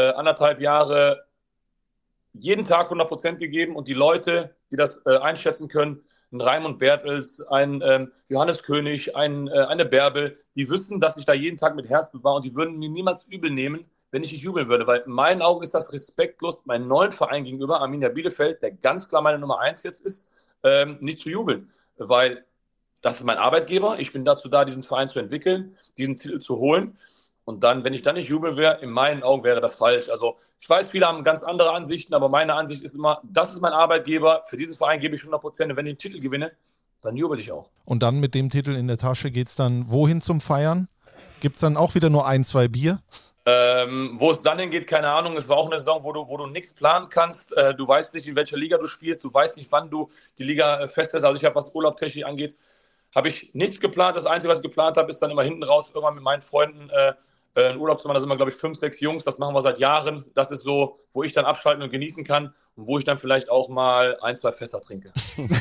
1,5 Jahre jeden Tag 100% gegeben und die Leute, die das einschätzen können, ein Raimund Bertels, ein Johannes König, eine Bärbel, die wüssten, dass ich da jeden Tag mit Herzblut war und die würden mir niemals übel nehmen, wenn ich nicht jubeln würde, weil in meinen Augen ist das respektlos meinem neuen Verein gegenüber, Arminia Bielefeld, der ganz klar meine Nummer 1 jetzt ist, nicht zu jubeln, weil das ist mein Arbeitgeber, ich bin dazu da, diesen Verein zu entwickeln, diesen Titel zu holen und dann, wenn ich dann nicht jubeln wäre, in meinen Augen wäre das falsch. Also ich weiß, viele haben ganz andere Ansichten, aber meine Ansicht ist immer, das ist mein Arbeitgeber, für diesen Verein gebe ich 100% und wenn ich den Titel gewinne, dann jubel ich auch. Und dann mit dem Titel in der Tasche geht es dann wohin zum Feiern? Gibt es dann auch wieder nur 1, 2 Bier? Wo es dann hingeht, keine Ahnung. Es war auch eine Saison, wo du nichts planen kannst. Du weißt nicht, in welcher Liga du spielst. Du weißt nicht, wann du die Liga festsetzt. Also ich habe, was urlaubtechnisch angeht, habe ich nichts geplant. Das Einzige, was ich geplant habe, ist dann immer hinten raus irgendwann mit meinen Freunden einen Urlaub zu machen. Da sind wir, glaube ich, 5, 6 Jungs. Das machen wir seit Jahren. Das ist so, wo ich dann abschalten und genießen kann und wo ich dann vielleicht auch mal 1, 2 Fässer trinke.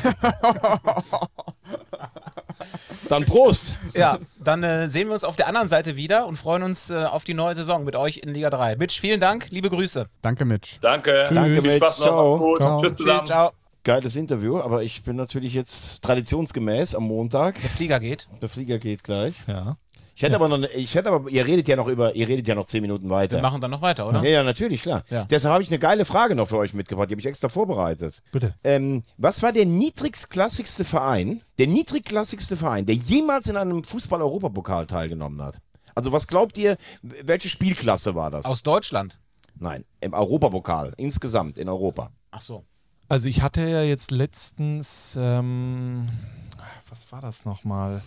Dann Prost! Ja, dann sehen wir uns auf der anderen Seite wieder und freuen uns auf die neue Saison mit euch in Liga 3. Mitch, vielen Dank, liebe Grüße. Danke, Mitch. Danke. Tschüss. Danke, Mitch. Spaß noch. Ciao. Macht's gut. Ciao. Tschüss zusammen. Tschüss, ciao. Geiles Interview, aber ich bin natürlich jetzt traditionsgemäß am Montag. Der Flieger geht. Der Flieger geht gleich. Ja. Ich hätte aber, ihr redet ja noch 10 Minuten weiter. Wir machen dann noch weiter, oder? Ja, natürlich, klar. Ja. Deshalb habe ich eine geile Frage noch für euch mitgebracht, die habe ich extra vorbereitet. Bitte. Was war der niedrigklassigste Verein, der jemals in einem Fußball-Europapokal teilgenommen hat? Also was glaubt ihr, welche Spielklasse war das? Aus Deutschland? Nein, im Europapokal, insgesamt in Europa. Ach so. Also ich hatte ja jetzt letztens, was war das nochmal?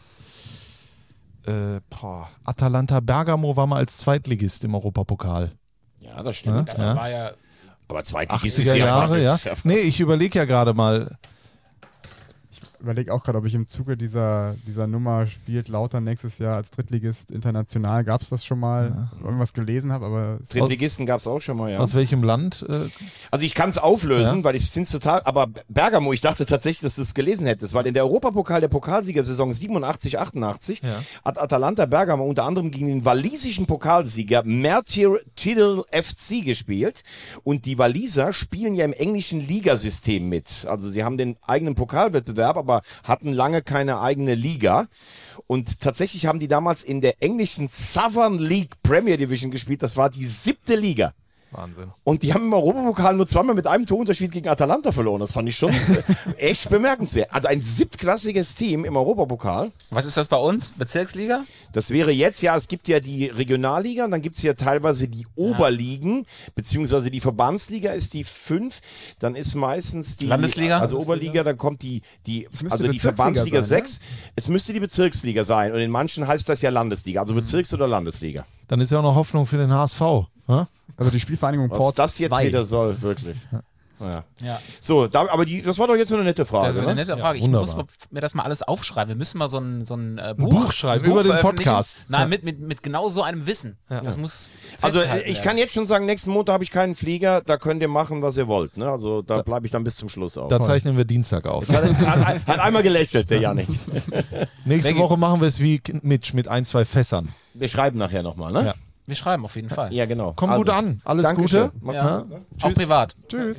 Atalanta Bergamo war mal als Zweitligist im Europapokal. Ja, das stimmt. Das war ja... Aber Zweitligist 80er Jahre, ja. Nee, ich überlege ja gerade mal. Ich überlege auch gerade, ob ich im Zuge dieser Nummer spielt Lautern nächstes Jahr als Drittligist international. Gab es das schon mal? Irgendwas gelesen habe, aber... Drittligisten gab es auch schon mal, ja. Aus welchem Land? Also ich kann es auflösen, weil ich finde es total... Aber Bergamo, ich dachte tatsächlich, dass du es gelesen hättest, weil in der Europapokal der Pokalsiegersaison 87, 88 hat Atalanta Bergamo unter anderem gegen den walisischen Pokalsieger Merthyr Tydal FC gespielt. Und die Waliser spielen ja im englischen Ligasystem mit. Also sie haben den eigenen Pokalwettbewerb, aber hatten lange keine eigene Liga. Und tatsächlich haben die damals in der englischen Southern League Premier Division gespielt. Das war die 7. Liga. Wahnsinn. Und die haben im Europapokal nur zweimal mit einem Torunterschied gegen Atalanta verloren. Das fand ich schon echt bemerkenswert. Also ein 7-klassiges Team im Europapokal. Was ist das bei uns? Bezirksliga? Das wäre jetzt, ja, es gibt ja die Regionalliga und dann gibt es ja teilweise die Oberligen, beziehungsweise die Verbandsliga ist die 5. Dann ist meistens die Landesliga? Also Oberliga, dann kommt die Bezirksliga Verbandsliga sein, 6. Es müsste die Bezirksliga sein und in manchen heißt das ja Landesliga, also Bezirks- oder Landesliga. Dann ist ja auch noch Hoffnung für den HSV. Hm? Also die Spielvereinigung Was Port das jetzt 2. wieder soll, wirklich. Ja. Ja. So, aber das war doch jetzt so eine nette Frage. Das ist eine ne? nette Frage. Ich wunderbar. muss mir das mal alles aufschreiben. Wir müssen mal so ein Buch schreiben über den veröffentlichen. Podcast. Nein, mit genau so einem Wissen. Das muss Also festgehalten ich werden. kann jetzt schon sagen, nächsten Montag habe ich keinen Flieger, da könnt ihr machen, was ihr wollt. Ne? Also da bleibe ich dann bis zum Schluss auf. Da zeichnen wir Dienstag auf. Hat einmal gelächelt, der Janik. Nächste Woche machen wir es wie Mitch mit 1, 2 Fässern. Wir schreiben nachher nochmal, ne? Ja. Wir schreiben auf jeden Fall. Ja, genau. Komm gut an. Alles Dankeschön. Gute. Macht's Ja. gut, ne? Auch privat. Tschüss.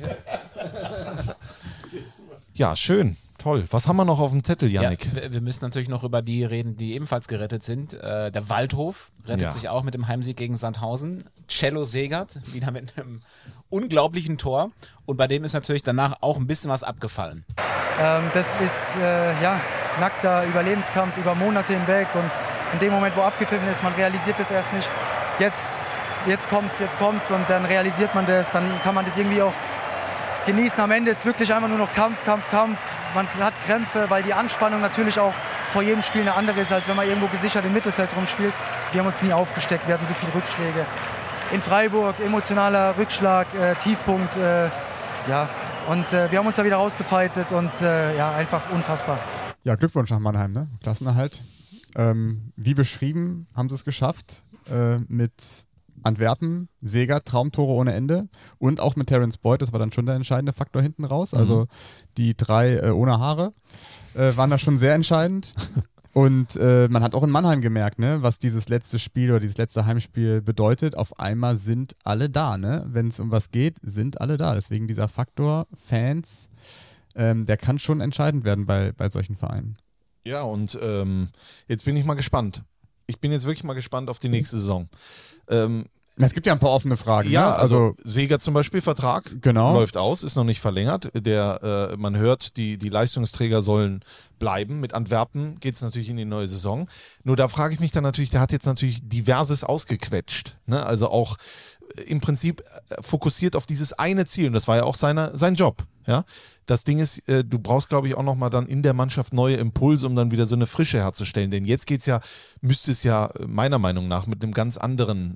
Ja, schön. Toll. Was haben wir noch auf dem Zettel, Ja, Janik? wir müssen natürlich noch über die reden, die ebenfalls gerettet sind. Der Waldhof rettet sich auch mit dem Heimsieg gegen Sandhausen. Cello Segert wieder mit einem unglaublichen Tor. Und bei dem ist natürlich danach auch ein bisschen was abgefallen. Das ist nackter Überlebenskampf über Monate hinweg. Und in dem Moment, wo abgepfiffen ist, man realisiert es erst nicht. Jetzt kommt's und dann realisiert man das. Dann kann man das irgendwie auch genießen. Am Ende ist wirklich einfach nur noch Kampf. Man hat Krämpfe, weil die Anspannung natürlich auch vor jedem Spiel eine andere ist, als wenn man irgendwo gesichert im Mittelfeld rumspielt. Wir haben uns nie aufgesteckt, wir hatten so viele Rückschläge. In Freiburg, emotionaler Rückschlag, Tiefpunkt, und wir haben uns da wieder rausgefeitet und einfach unfassbar. Ja, Glückwunsch nach Mannheim, ne? Klassenerhalt. Wie beschrieben, haben sie es geschafft mit Antwerpen, Segert, Traumtore ohne Ende und auch mit Terence Boyd, das war dann schon der entscheidende Faktor hinten raus. Also die 3 ohne Haare waren da schon sehr entscheidend. Und man hat auch in Mannheim gemerkt, ne, was dieses letzte Spiel oder dieses letzte Heimspiel bedeutet. Auf einmal sind alle da, ne? Wenn es um was geht, sind alle da. Deswegen dieser Faktor, Fans, der kann schon entscheidend werden bei solchen Vereinen. Ja, und jetzt bin ich mal gespannt. Ich bin jetzt wirklich mal gespannt auf die nächste Saison. Es gibt ja ein paar offene Fragen. Ja, ne? also Seger zum Beispiel, Vertrag läuft aus, ist noch nicht verlängert. Man hört, die Leistungsträger sollen bleiben. Mit Antwerpen geht es natürlich in die neue Saison. Nur da frage ich mich dann natürlich, der hat jetzt natürlich Diverses ausgequetscht. Ne? Also auch im Prinzip fokussiert auf dieses eine Ziel. Und das war ja auch sein Job. Ja? Das Ding ist, du brauchst, glaube ich, auch nochmal dann in der Mannschaft neue Impulse, um dann wieder so eine Frische herzustellen. Denn jetzt müsste es ja meiner Meinung nach mit einem ganz anderen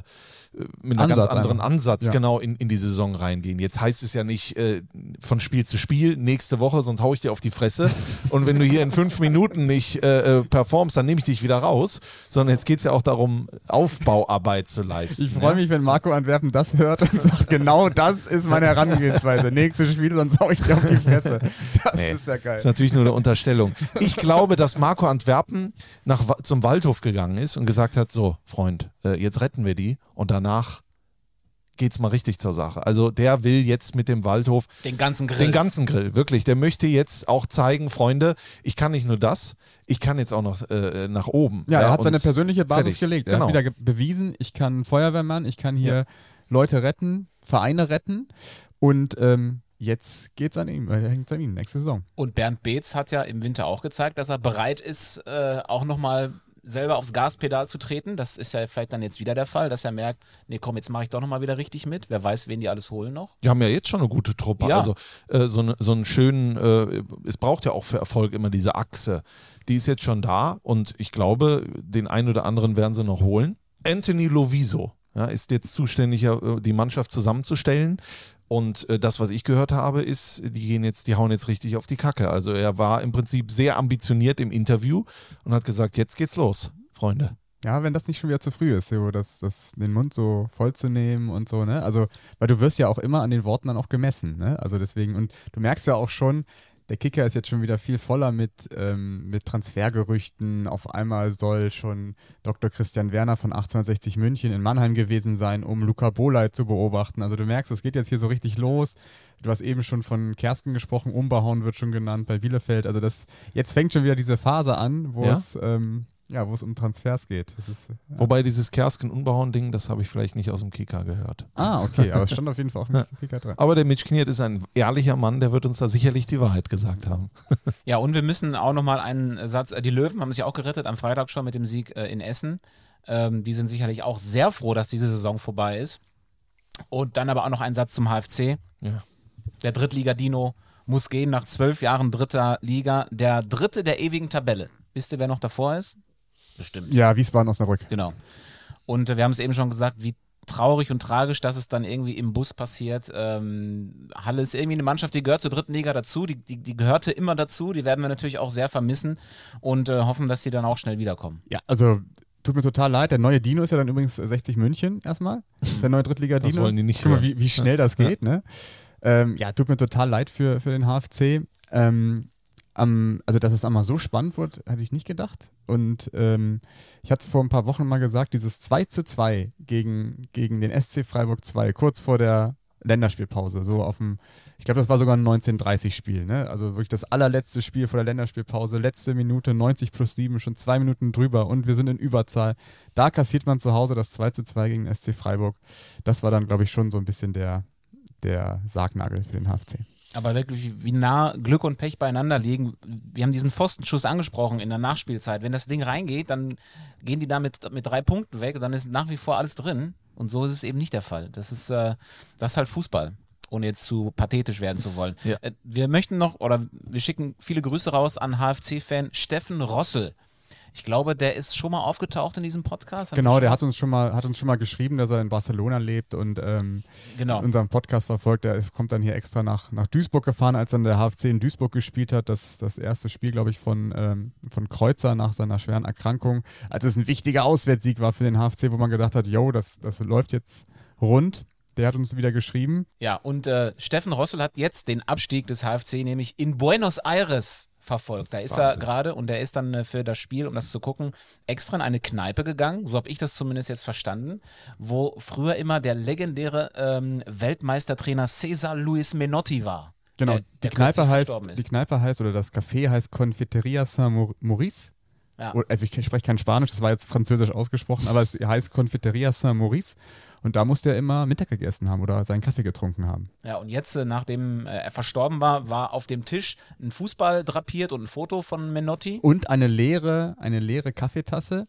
Ansatz genau in die Saison reingehen. Jetzt heißt es ja nicht von Spiel zu Spiel, nächste Woche, sonst hau ich dir auf die Fresse. Und wenn du hier in 5 Minuten nicht performst, dann nehme ich dich wieder raus. Sondern jetzt geht es ja auch darum, Aufbauarbeit zu leisten. Ich freue mich, wenn Marco Antwerpen das hört und sagt, genau das ist meine Herangehensweise. Nächstes Spiel, sonst hau ich dir auf die Fresse. Das ist ja geil. Das ist natürlich nur eine Unterstellung. Ich glaube, dass Marco Antwerpen zum Waldhof gegangen ist und gesagt hat, so, Freund, jetzt retten wir die und danach geht's mal richtig zur Sache. Also der will jetzt mit dem Waldhof den ganzen Grill, wirklich. Der möchte jetzt auch zeigen, Freunde, ich kann nicht nur das, ich kann jetzt auch noch nach oben. Ja, er hat seine persönliche Basis gelegt. Er genau. hat wieder bewiesen, ich kann Feuerwehrmann, ich kann hier Leute retten, Vereine retten und jetzt geht's an ihm, hängt es an ihm, nächste Saison. Und Bernd Beetz hat ja im Winter auch gezeigt, dass er bereit ist, auch nochmal selber aufs Gaspedal zu treten. Das ist ja vielleicht dann jetzt wieder der Fall, dass er merkt, nee komm, jetzt mache ich doch nochmal wieder richtig mit. Wer weiß, wen die alles holen noch. Die haben ja jetzt schon eine gute Truppe. Ja. Also so einen schönen, es braucht ja auch für Erfolg immer diese Achse. Die ist jetzt schon da und ich glaube, den einen oder anderen werden sie noch holen. Anthony Loviso ist jetzt zuständig, die Mannschaft zusammenzustellen. Und das, was ich gehört habe, ist, die hauen jetzt richtig auf die Kacke. Also er war im Prinzip sehr ambitioniert im Interview und hat gesagt, jetzt geht's los, Freunde. Ja, wenn das nicht schon wieder zu früh ist, so den Mund so voll zu nehmen und so, ne? Also, weil du wirst ja auch immer an den Worten dann auch gemessen, ne? Also deswegen, und du merkst ja auch schon, der Kicker ist jetzt schon wieder viel voller mit Transfergerüchten. Auf einmal soll schon Dr. Christian Werner von 1860 München in Mannheim gewesen sein, um Luca Boley zu beobachten. Also du merkst, es geht jetzt hier so richtig los. Du hast eben schon von Kersken gesprochen, Umbauen wird schon genannt bei Bielefeld. Also jetzt fängt schon wieder diese Phase an, wo es um Transfers geht. Das ist, Wobei dieses Kersken-Unbehauen-Ding, das habe ich vielleicht nicht aus dem Kicker gehört. Ah, okay, aber es stand auf jeden Fall auch im Kicker drin. Aber der Mitch Kniert ist ein ehrlicher Mann, der wird uns da sicherlich die Wahrheit gesagt haben. Ja, und wir müssen auch nochmal einen Satz, die Löwen haben sich auch gerettet, am Freitag schon mit dem Sieg in Essen. Die sind sicherlich auch sehr froh, dass diese Saison vorbei ist. Und dann aber auch noch ein Satz zum HFC. Ja. Der Drittliga-Dino muss gehen nach 12 Jahren dritter Liga. Der dritte der ewigen Tabelle. Wisst ihr, wer noch davor ist? Bestimmt. Ja, Wiesbaden-Osnabrück. Genau. Und wir haben es eben schon gesagt, wie traurig und tragisch, dass es dann irgendwie im Bus passiert. Halle ist irgendwie eine Mannschaft, die gehört zur dritten Liga dazu, die gehörte immer dazu, die werden wir natürlich auch sehr vermissen und hoffen, dass sie dann auch schnell wiederkommen. Ja, also tut mir total leid, der neue Dino ist ja dann übrigens 60 München erstmal, der neue Drittliga-Dino. Das wollen die nicht Guck mal, hören. wie schnell das geht, ne? Tut mir total leid für den HFC. Also, dass es einmal so spannend wird, hatte ich nicht gedacht. Und ich hatte es vor ein paar Wochen mal gesagt, dieses 2:2 gegen den SC Freiburg 2, kurz vor der Länderspielpause, ich glaube, das war sogar ein 19:30-Spiel, ne? Also wirklich das allerletzte Spiel vor der Länderspielpause, letzte Minute, 90+7, schon 2 Minuten drüber und wir sind in Überzahl. Da kassiert man zu Hause das 2:2 gegen den SC Freiburg. Das war dann, glaube ich, schon so ein bisschen der Sargnagel für den HFC. Aber wirklich, wie nah Glück und Pech beieinander liegen. Wir haben diesen Pfostenschuss angesprochen in der Nachspielzeit. Wenn das Ding reingeht, dann gehen die da mit 3 Punkten weg und dann ist nach wie vor alles drin. Und so ist es eben nicht der Fall. Das ist halt Fußball, ohne jetzt zu pathetisch werden zu wollen. Ja. Wir schicken viele Grüße raus an HFC-Fan Steffen Rossel. Ich glaube, der ist schon mal aufgetaucht in diesem Podcast. Genau, der hat uns schon mal geschrieben, dass er in Barcelona lebt und unseren Podcast verfolgt. Der kommt dann hier extra nach Duisburg gefahren, als dann der HFC in Duisburg gespielt hat. Das erste Spiel, glaube ich, von Kreuzer nach seiner schweren Erkrankung. Als es ein wichtiger Auswärtssieg war für den HFC, wo man gedacht hat, das läuft jetzt rund. Der hat uns wieder geschrieben. Ja, und Steffen Rossel hat jetzt den Abstieg des HFC nämlich in Buenos Aires verfolgt. Da ist er gerade und der ist dann für das Spiel, um das zu gucken, extra in eine Kneipe gegangen, so habe ich das zumindest jetzt verstanden, wo früher immer der legendäre Weltmeistertrainer Cesar Luis Menotti war. Genau, der die Kneipe verstorben ist. heißt, oder das Café heißt Confiteria Saint-Maurice. Ja. Also ich spreche kein Spanisch, das war jetzt französisch ausgesprochen, aber es heißt Confiteria Saint-Maurice. Und da musste er immer Mittag gegessen haben oder seinen Kaffee getrunken haben. Ja, und jetzt, nachdem er verstorben war auf dem Tisch ein Fußball drapiert und ein Foto von Menotti. Und eine leere Kaffeetasse.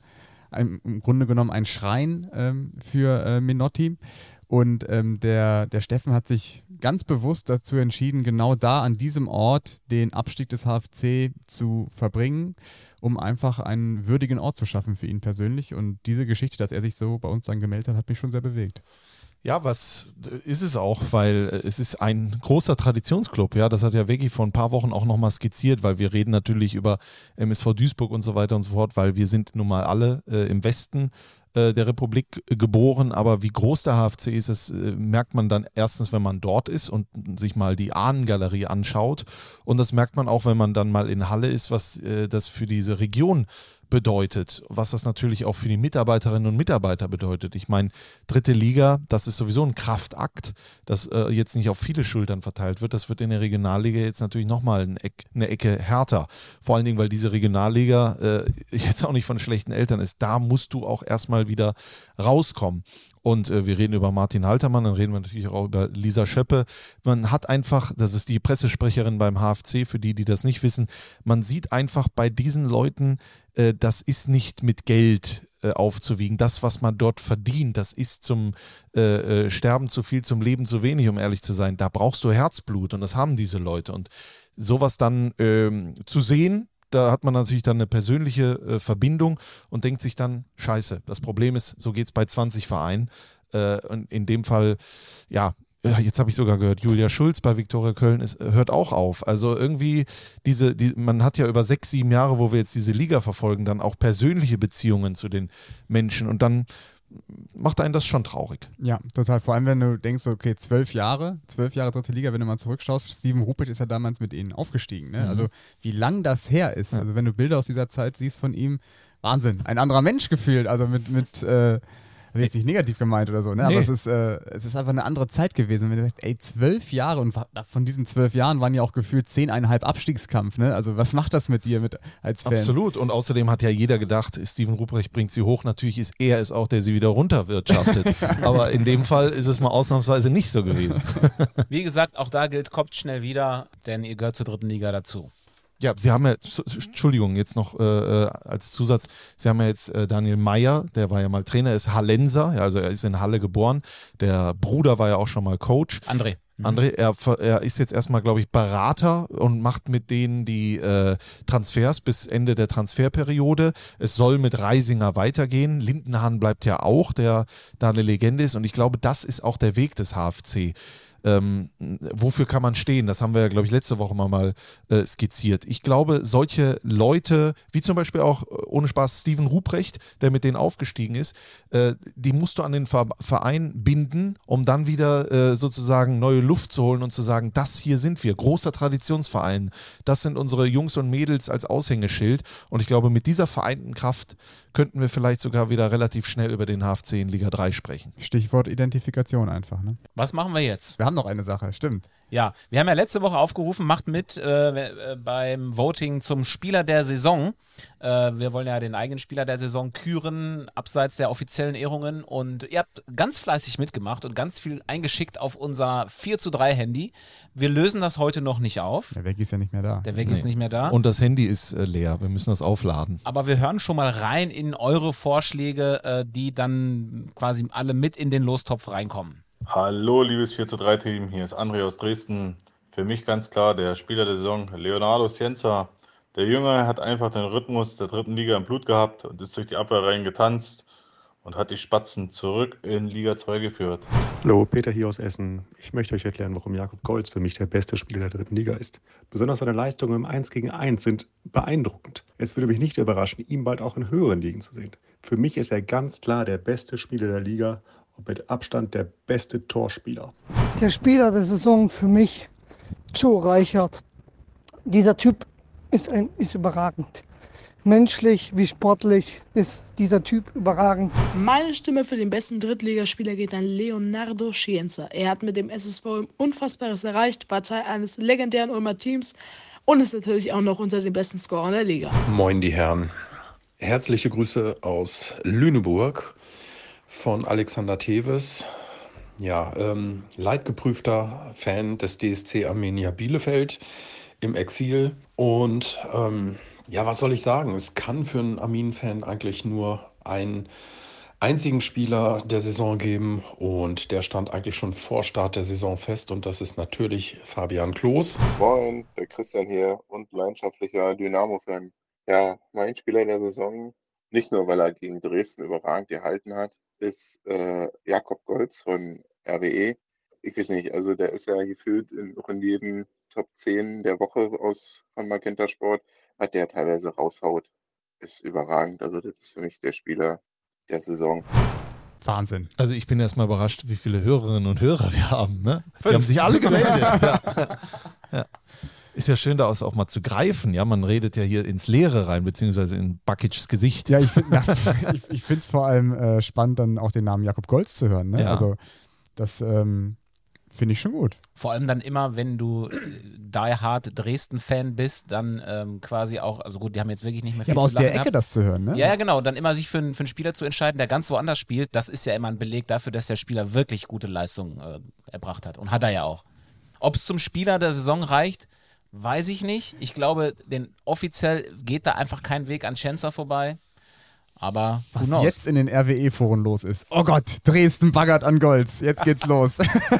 Im Grunde genommen ein Schrein für Menotti. Und der Steffen hat sich ganz bewusst dazu entschieden, genau da an diesem Ort den Abstieg des HFC zu verbringen, um einfach einen würdigen Ort zu schaffen für ihn persönlich. Und diese Geschichte, dass er sich so bei uns dann gemeldet hat, hat mich schon sehr bewegt. Ja, was ist es auch, weil es ist ein großer Traditionsclub, ja, das hat ja Veggi vor ein paar Wochen auch nochmal skizziert, weil wir reden natürlich über MSV Duisburg und so weiter und so fort, weil wir sind nun mal alle im Westen der Republik geboren, aber wie groß der HFC ist, das merkt man dann erstens, wenn man dort ist und sich mal die Ahnengalerie anschaut, und das merkt man auch, wenn man dann mal in Halle ist, was das für diese Region bedeutet, was das natürlich auch für die Mitarbeiterinnen und Mitarbeiter bedeutet. Ich meine, 3. Liga, das ist sowieso ein Kraftakt, das jetzt nicht auf viele Schultern verteilt wird. Das wird in der Regionalliga jetzt natürlich nochmal eine Ecke härter. Vor allen Dingen, weil diese Regionalliga jetzt auch nicht von schlechten Eltern ist. Da musst du auch erstmal wieder rauskommen. Und wir reden über Martin Haltermann, dann reden wir natürlich auch über Lisa Schöppe. Man hat einfach, das ist die Pressesprecherin beim HFC, für die das nicht wissen, man sieht einfach bei diesen Leuten, das ist nicht mit Geld aufzuwiegen. Das, was man dort verdient, das ist zum Sterben zu viel, zum Leben zu wenig, um ehrlich zu sein. Da brauchst du Herzblut, und das haben diese Leute. Und sowas dann zu sehen, da hat man natürlich dann eine persönliche Verbindung und denkt sich dann, scheiße, das Problem ist, so geht es bei 20 Vereinen. Und in dem Fall, ja, jetzt habe ich sogar gehört, Julia Schulz bei Viktoria Köln hört auch auf. Also irgendwie, man hat ja über 6, 7 Jahre, wo wir jetzt diese Liga verfolgen, dann auch persönliche Beziehungen zu den Menschen, und dann macht einen das schon traurig. Ja, total. Vor allem, wenn du denkst, okay, 12 Jahre 3. Liga, wenn du mal zurückschaust, Steven Ruprecht ist ja damals mit ihnen aufgestiegen. Ne? Also wie lang das her ist. Ja. Also wenn du Bilder aus dieser Zeit siehst von ihm, Wahnsinn. Ein anderer Mensch gefühlt. Also mit jetzt nicht negativ gemeint oder so, ne? Nee. Aber es ist einfach eine andere Zeit gewesen. Wenn du sagst, 12 Jahre, und von diesen 12 Jahren waren ja auch gefühlt 10,5 Abstiegskampf, ne? Also was macht das mit dir als Fan? Absolut, und außerdem hat ja jeder gedacht, Steven Ruprecht bringt sie hoch, natürlich ist er es auch, der sie wieder runterwirtschaftet. Aber in dem Fall ist es mal ausnahmsweise nicht so gewesen. Wie gesagt, auch da gilt, kommt schnell wieder, denn ihr gehört zur 3. Liga dazu. Ja, Sie haben ja, Entschuldigung, jetzt noch als Zusatz, Sie haben ja jetzt Daniel Meyer, der war ja mal Trainer, ist Hallenser, ja, also er ist in Halle geboren, der Bruder war ja auch schon mal Coach. André, er ist jetzt erstmal, glaube ich, Berater und macht mit denen die Transfers bis Ende der Transferperiode. Es soll mit Reisinger weitergehen. Lindenhahn bleibt ja auch, der da eine Legende ist, und ich glaube, das ist auch der Weg des HFC. Wofür kann man stehen? Das haben wir ja, glaube ich, letzte Woche mal skizziert. Ich glaube, solche Leute, wie zum Beispiel auch, ohne Spaß, Steven Ruprecht, der mit denen aufgestiegen ist, die musst du an den Verein binden, um dann wieder sozusagen neue Luft zu holen und zu sagen, das hier sind wir, großer Traditionsverein, das sind unsere Jungs und Mädels als Aushängeschild, und ich glaube, mit dieser vereinten Kraft könnten wir vielleicht sogar wieder relativ schnell über den HFC in Liga 3 sprechen. Stichwort Identifikation einfach, ne? Was machen wir jetzt? Wir haben noch eine Sache, stimmt. Ja, wir haben ja letzte Woche aufgerufen, macht mit beim Voting zum Spieler der Saison. Wir wollen ja den eigenen Spieler der Saison küren, abseits der offiziellen Ehrungen, und ihr habt ganz fleißig mitgemacht und ganz viel eingeschickt auf unser 4:3 Handy. Wir lösen das heute noch nicht auf. Der Weg ist ja nicht mehr da. Der Weg ist nicht mehr da. Und das Handy ist leer, wir müssen das aufladen. Aber wir hören schon mal rein in eure Vorschläge, die dann quasi alle mit in den Lostopf reinkommen. Hallo, liebes 4:3-Team, hier ist André aus Dresden. Für mich ganz klar der Spieler der Saison, Leonardo Scienza. Der Junge hat einfach den Rhythmus der 3. Liga im Blut gehabt und ist durch die Abwehrreihen getanzt und hat die Spatzen zurück in Liga 2 geführt. Hallo, Peter hier aus Essen. Ich möchte euch erklären, warum Jakob Golz für mich der beste Spieler der 3. Liga ist. Besonders seine Leistungen im 1 gegen 1 sind beeindruckend. Es würde mich nicht überraschen, ihn bald auch in höheren Ligen zu sehen. Für mich ist er ganz klar der beste Spieler der Liga und mit Abstand der beste Torspieler. Der Spieler der Saison für mich, Joe Reichert. Dieser Typ ist überragend. menschlich wie sportlich ist dieser Typ überragend. Meine Stimme für den besten Drittligaspieler geht an Leonardo Scienza. Er hat mit dem SSV Unfassbares erreicht, war Teil eines legendären Ulmer Teams und ist natürlich auch noch unter den besten Scorern der Liga. Moin die Herren. Herzliche Grüße aus Lüneburg von Alexander Teves. Ja, leidgeprüfter Fan des DSC Arminia Bielefeld im Exil. Und ja, was soll ich sagen? Es kann für einen Armin-Fan eigentlich nur einen einzigen Spieler der Saison geben. Und der stand eigentlich schon vor Start der Saison fest. Und das ist natürlich Fabian Klos. Moin, der Christian hier und leidenschaftlicher Dynamo-Fan. Ja, mein Spieler der Saison, nicht nur weil er gegen Dresden überragend gehalten hat, ist Jakob Golz von RWE. Ich weiß nicht, also der ist ja gefühlt auch in jedem Top 10 der Woche von Magenta Sport, was der teilweise raushaut, ist überragend. Also das ist für mich der Spieler der Saison. Wahnsinn. Also ich bin erstmal überrascht, wie viele Hörerinnen und Hörer wir haben. Ne? Die haben sich alle gemeldet. Ja. Ja. Ist ja schön, da auch mal zu greifen. Ja, man redet ja hier ins Leere rein, beziehungsweise in Bakic's Gesicht. Ja, ich finde es vor allem spannend, dann auch den Namen Jakob Golz zu hören. Ne? Ja. Also das finde ich schon gut. Vor allem dann immer, wenn du Die Hard Dresden-Fan bist, dann quasi auch, also gut, die haben jetzt wirklich nicht mehr viel Ja, aber zu aus der lachen Ecke gehabt. das zu hören, ne? Ja, genau, dann immer sich für einen Spieler zu entscheiden, der ganz woanders spielt, das ist ja immer ein Beleg dafür, dass der Spieler wirklich gute Leistungen erbracht hat. Und hat er ja auch. Ob es zum Spieler der Saison reicht, weiß ich nicht. Ich glaube, offiziell geht da einfach kein Weg an Schenzer vorbei. Aber was jetzt in den RWE-Foren los ist. Oh Gott, Dresden baggert an Golz. Jetzt geht's los.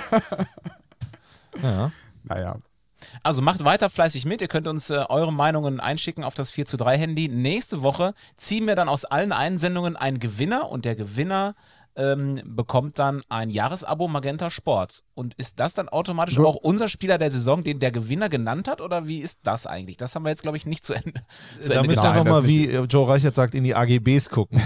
Ja. Naja. Also macht weiter fleißig mit. Ihr könnt uns eure Meinungen einschicken auf das 4:3 Handy. Nächste Woche ziehen wir dann aus allen Einsendungen einen Gewinner und der Gewinner bekommt dann ein Jahresabo Magenta Sport. Und ist das dann automatisch auch unser Spieler der Saison, den der Gewinner genannt hat? Oder wie ist das eigentlich? Das haben wir jetzt, glaube ich, nicht zu Ende. Da müssen wir nochmal, wie Joe Reichert sagt, in die AGBs gucken.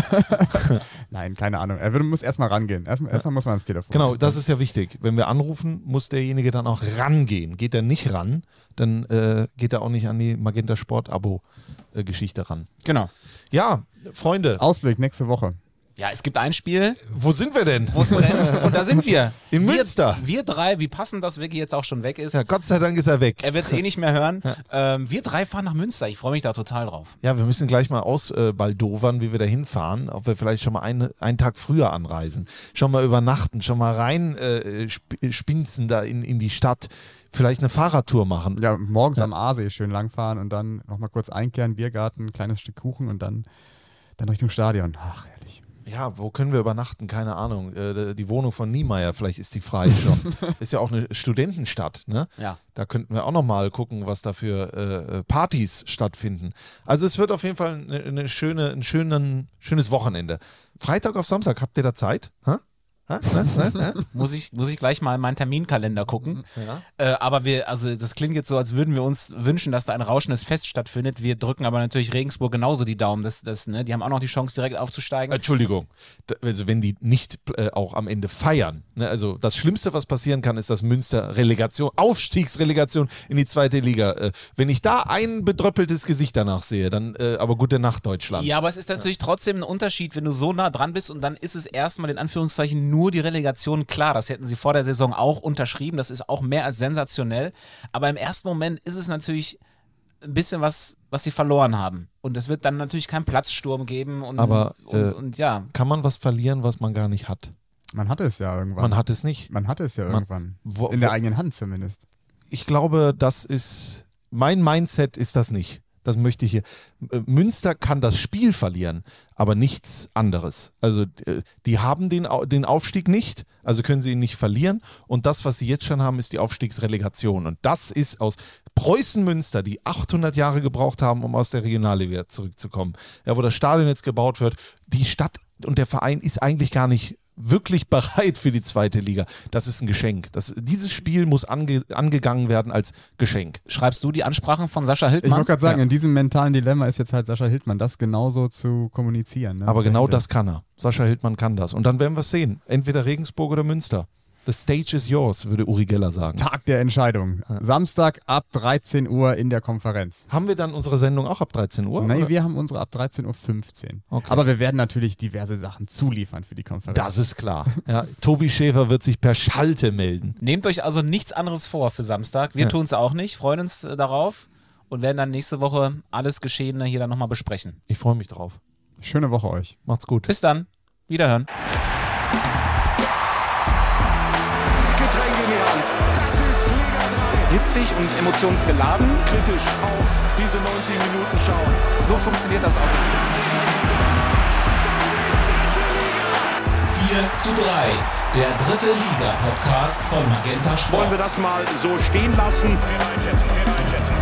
Nein, keine Ahnung. Er muss erstmal rangehen. Erstmal muss man ans Telefon. Genau, das ist ja wichtig. Wenn wir anrufen, muss derjenige dann auch rangehen. Geht er nicht ran, dann geht er auch nicht an die Magenta Sport Abo-Geschichte ran. Genau. Ja, Freunde. Ausblick nächste Woche. Ja, es gibt ein Spiel. Wo sind wir denn? Wo ist man denn? Und da sind wir. In Münster. Wir drei, wie passend, dass Vicky jetzt auch schon weg ist. Ja, Gott sei Dank ist er weg. Er wird es eh nicht mehr hören. Wir drei fahren nach Münster. Ich freue mich da total drauf. Ja, wir müssen gleich mal ausbaldowern, wie wir da hinfahren. Ob wir vielleicht schon mal einen Tag früher anreisen. Schon mal übernachten, schon mal rein spinzen da in die Stadt. Vielleicht eine Fahrradtour machen. Ja, morgens am Aasee schön langfahren und dann nochmal kurz einkehren, Biergarten, kleines Stück Kuchen und dann Richtung Stadion. Ach, herrlich. Ja, wo können wir übernachten? Keine Ahnung. Die Wohnung von Niemeyer, vielleicht ist die frei schon. Ist ja auch eine Studentenstadt, ne? Ja. Da könnten wir auch nochmal gucken, was da für Partys stattfinden. Also es wird auf jeden Fall ein schönes Wochenende. Freitag auf Samstag, habt ihr da Zeit? Ha? Muss ich gleich mal in meinen Terminkalender gucken. Ja. Aber das klingt jetzt so, als würden wir uns wünschen, dass da ein rauschendes Fest stattfindet. Wir drücken aber natürlich Regensburg genauso die Daumen. Die haben auch noch die Chance, direkt aufzusteigen. Entschuldigung, also wenn die nicht auch am Ende feiern. Ne? Also das Schlimmste, was passieren kann, ist, dass Münster Aufstiegsrelegation in die zweite Liga. Wenn ich da ein bedröppeltes Gesicht danach sehe, dann aber gute Nacht, Deutschland. Ja, aber es ist natürlich trotzdem ein Unterschied, wenn du so nah dran bist und dann ist es erstmal in Anführungszeichen nur die Relegation. Klar, das hätten sie vor der Saison auch unterschrieben, das ist auch mehr als sensationell, aber im ersten Moment ist es natürlich ein bisschen was sie verloren haben und es wird dann natürlich keinen Platzsturm geben und ja. Kann man was verlieren, was man gar nicht hat? Man hatte es ja irgendwann. Man hat es nicht. Man hatte es ja irgendwann. In der eigenen Hand zumindest. Ich glaube, mein Mindset ist das nicht. Das möchte ich hier. Münster kann das Spiel verlieren, aber nichts anderes. Also die haben den Aufstieg nicht, also können sie ihn nicht verlieren. Und das, was sie jetzt schon haben, ist die Aufstiegsrelegation. Und das ist aus Preußen-Münster, die 800 Jahre gebraucht haben, um aus der Regionalliga zurückzukommen. Ja, wo das Stadion jetzt gebaut wird. Die Stadt und der Verein ist eigentlich gar nicht wirklich bereit für die zweite Liga. Das ist ein Geschenk. Dieses Spiel muss angegangen werden als Geschenk. Schreibst du die Ansprachen von Sascha Hildmann? Ich wollte gerade sagen, in diesem mentalen Dilemma ist jetzt halt Sascha Hildmann, das genauso zu kommunizieren. Ne? Aber genau das kann er. Sascha Hildmann kann das. Und dann werden wir es sehen. Entweder Regensburg oder Münster. The stage is yours, würde Uri Geller sagen. Tag der Entscheidung. Samstag ab 13 Uhr in der Konferenz. Haben wir dann unsere Sendung auch ab 13 Uhr? Nein, oder? wir haben unsere ab 13.15 Uhr. Okay. Aber wir werden natürlich diverse Sachen zuliefern für die Konferenz. Das ist klar. Ja, Tobi Schäfer wird sich per Schalte melden. Nehmt euch also nichts anderes vor für Samstag. Wir tun es auch nicht, freuen uns darauf und werden dann nächste Woche alles Geschehene hier dann nochmal besprechen. Ich freue mich drauf. Schöne Woche euch. Macht's gut. Bis dann. Wiederhören. Getränke in die Hand. Das ist Liga 3. Hitzig und emotionsgeladen. Kritisch auf diese 90 Minuten schauen. So funktioniert das also. 4:3, der dritte Liga-Podcast von Magenta Sport. Wollen wir das mal so stehen lassen?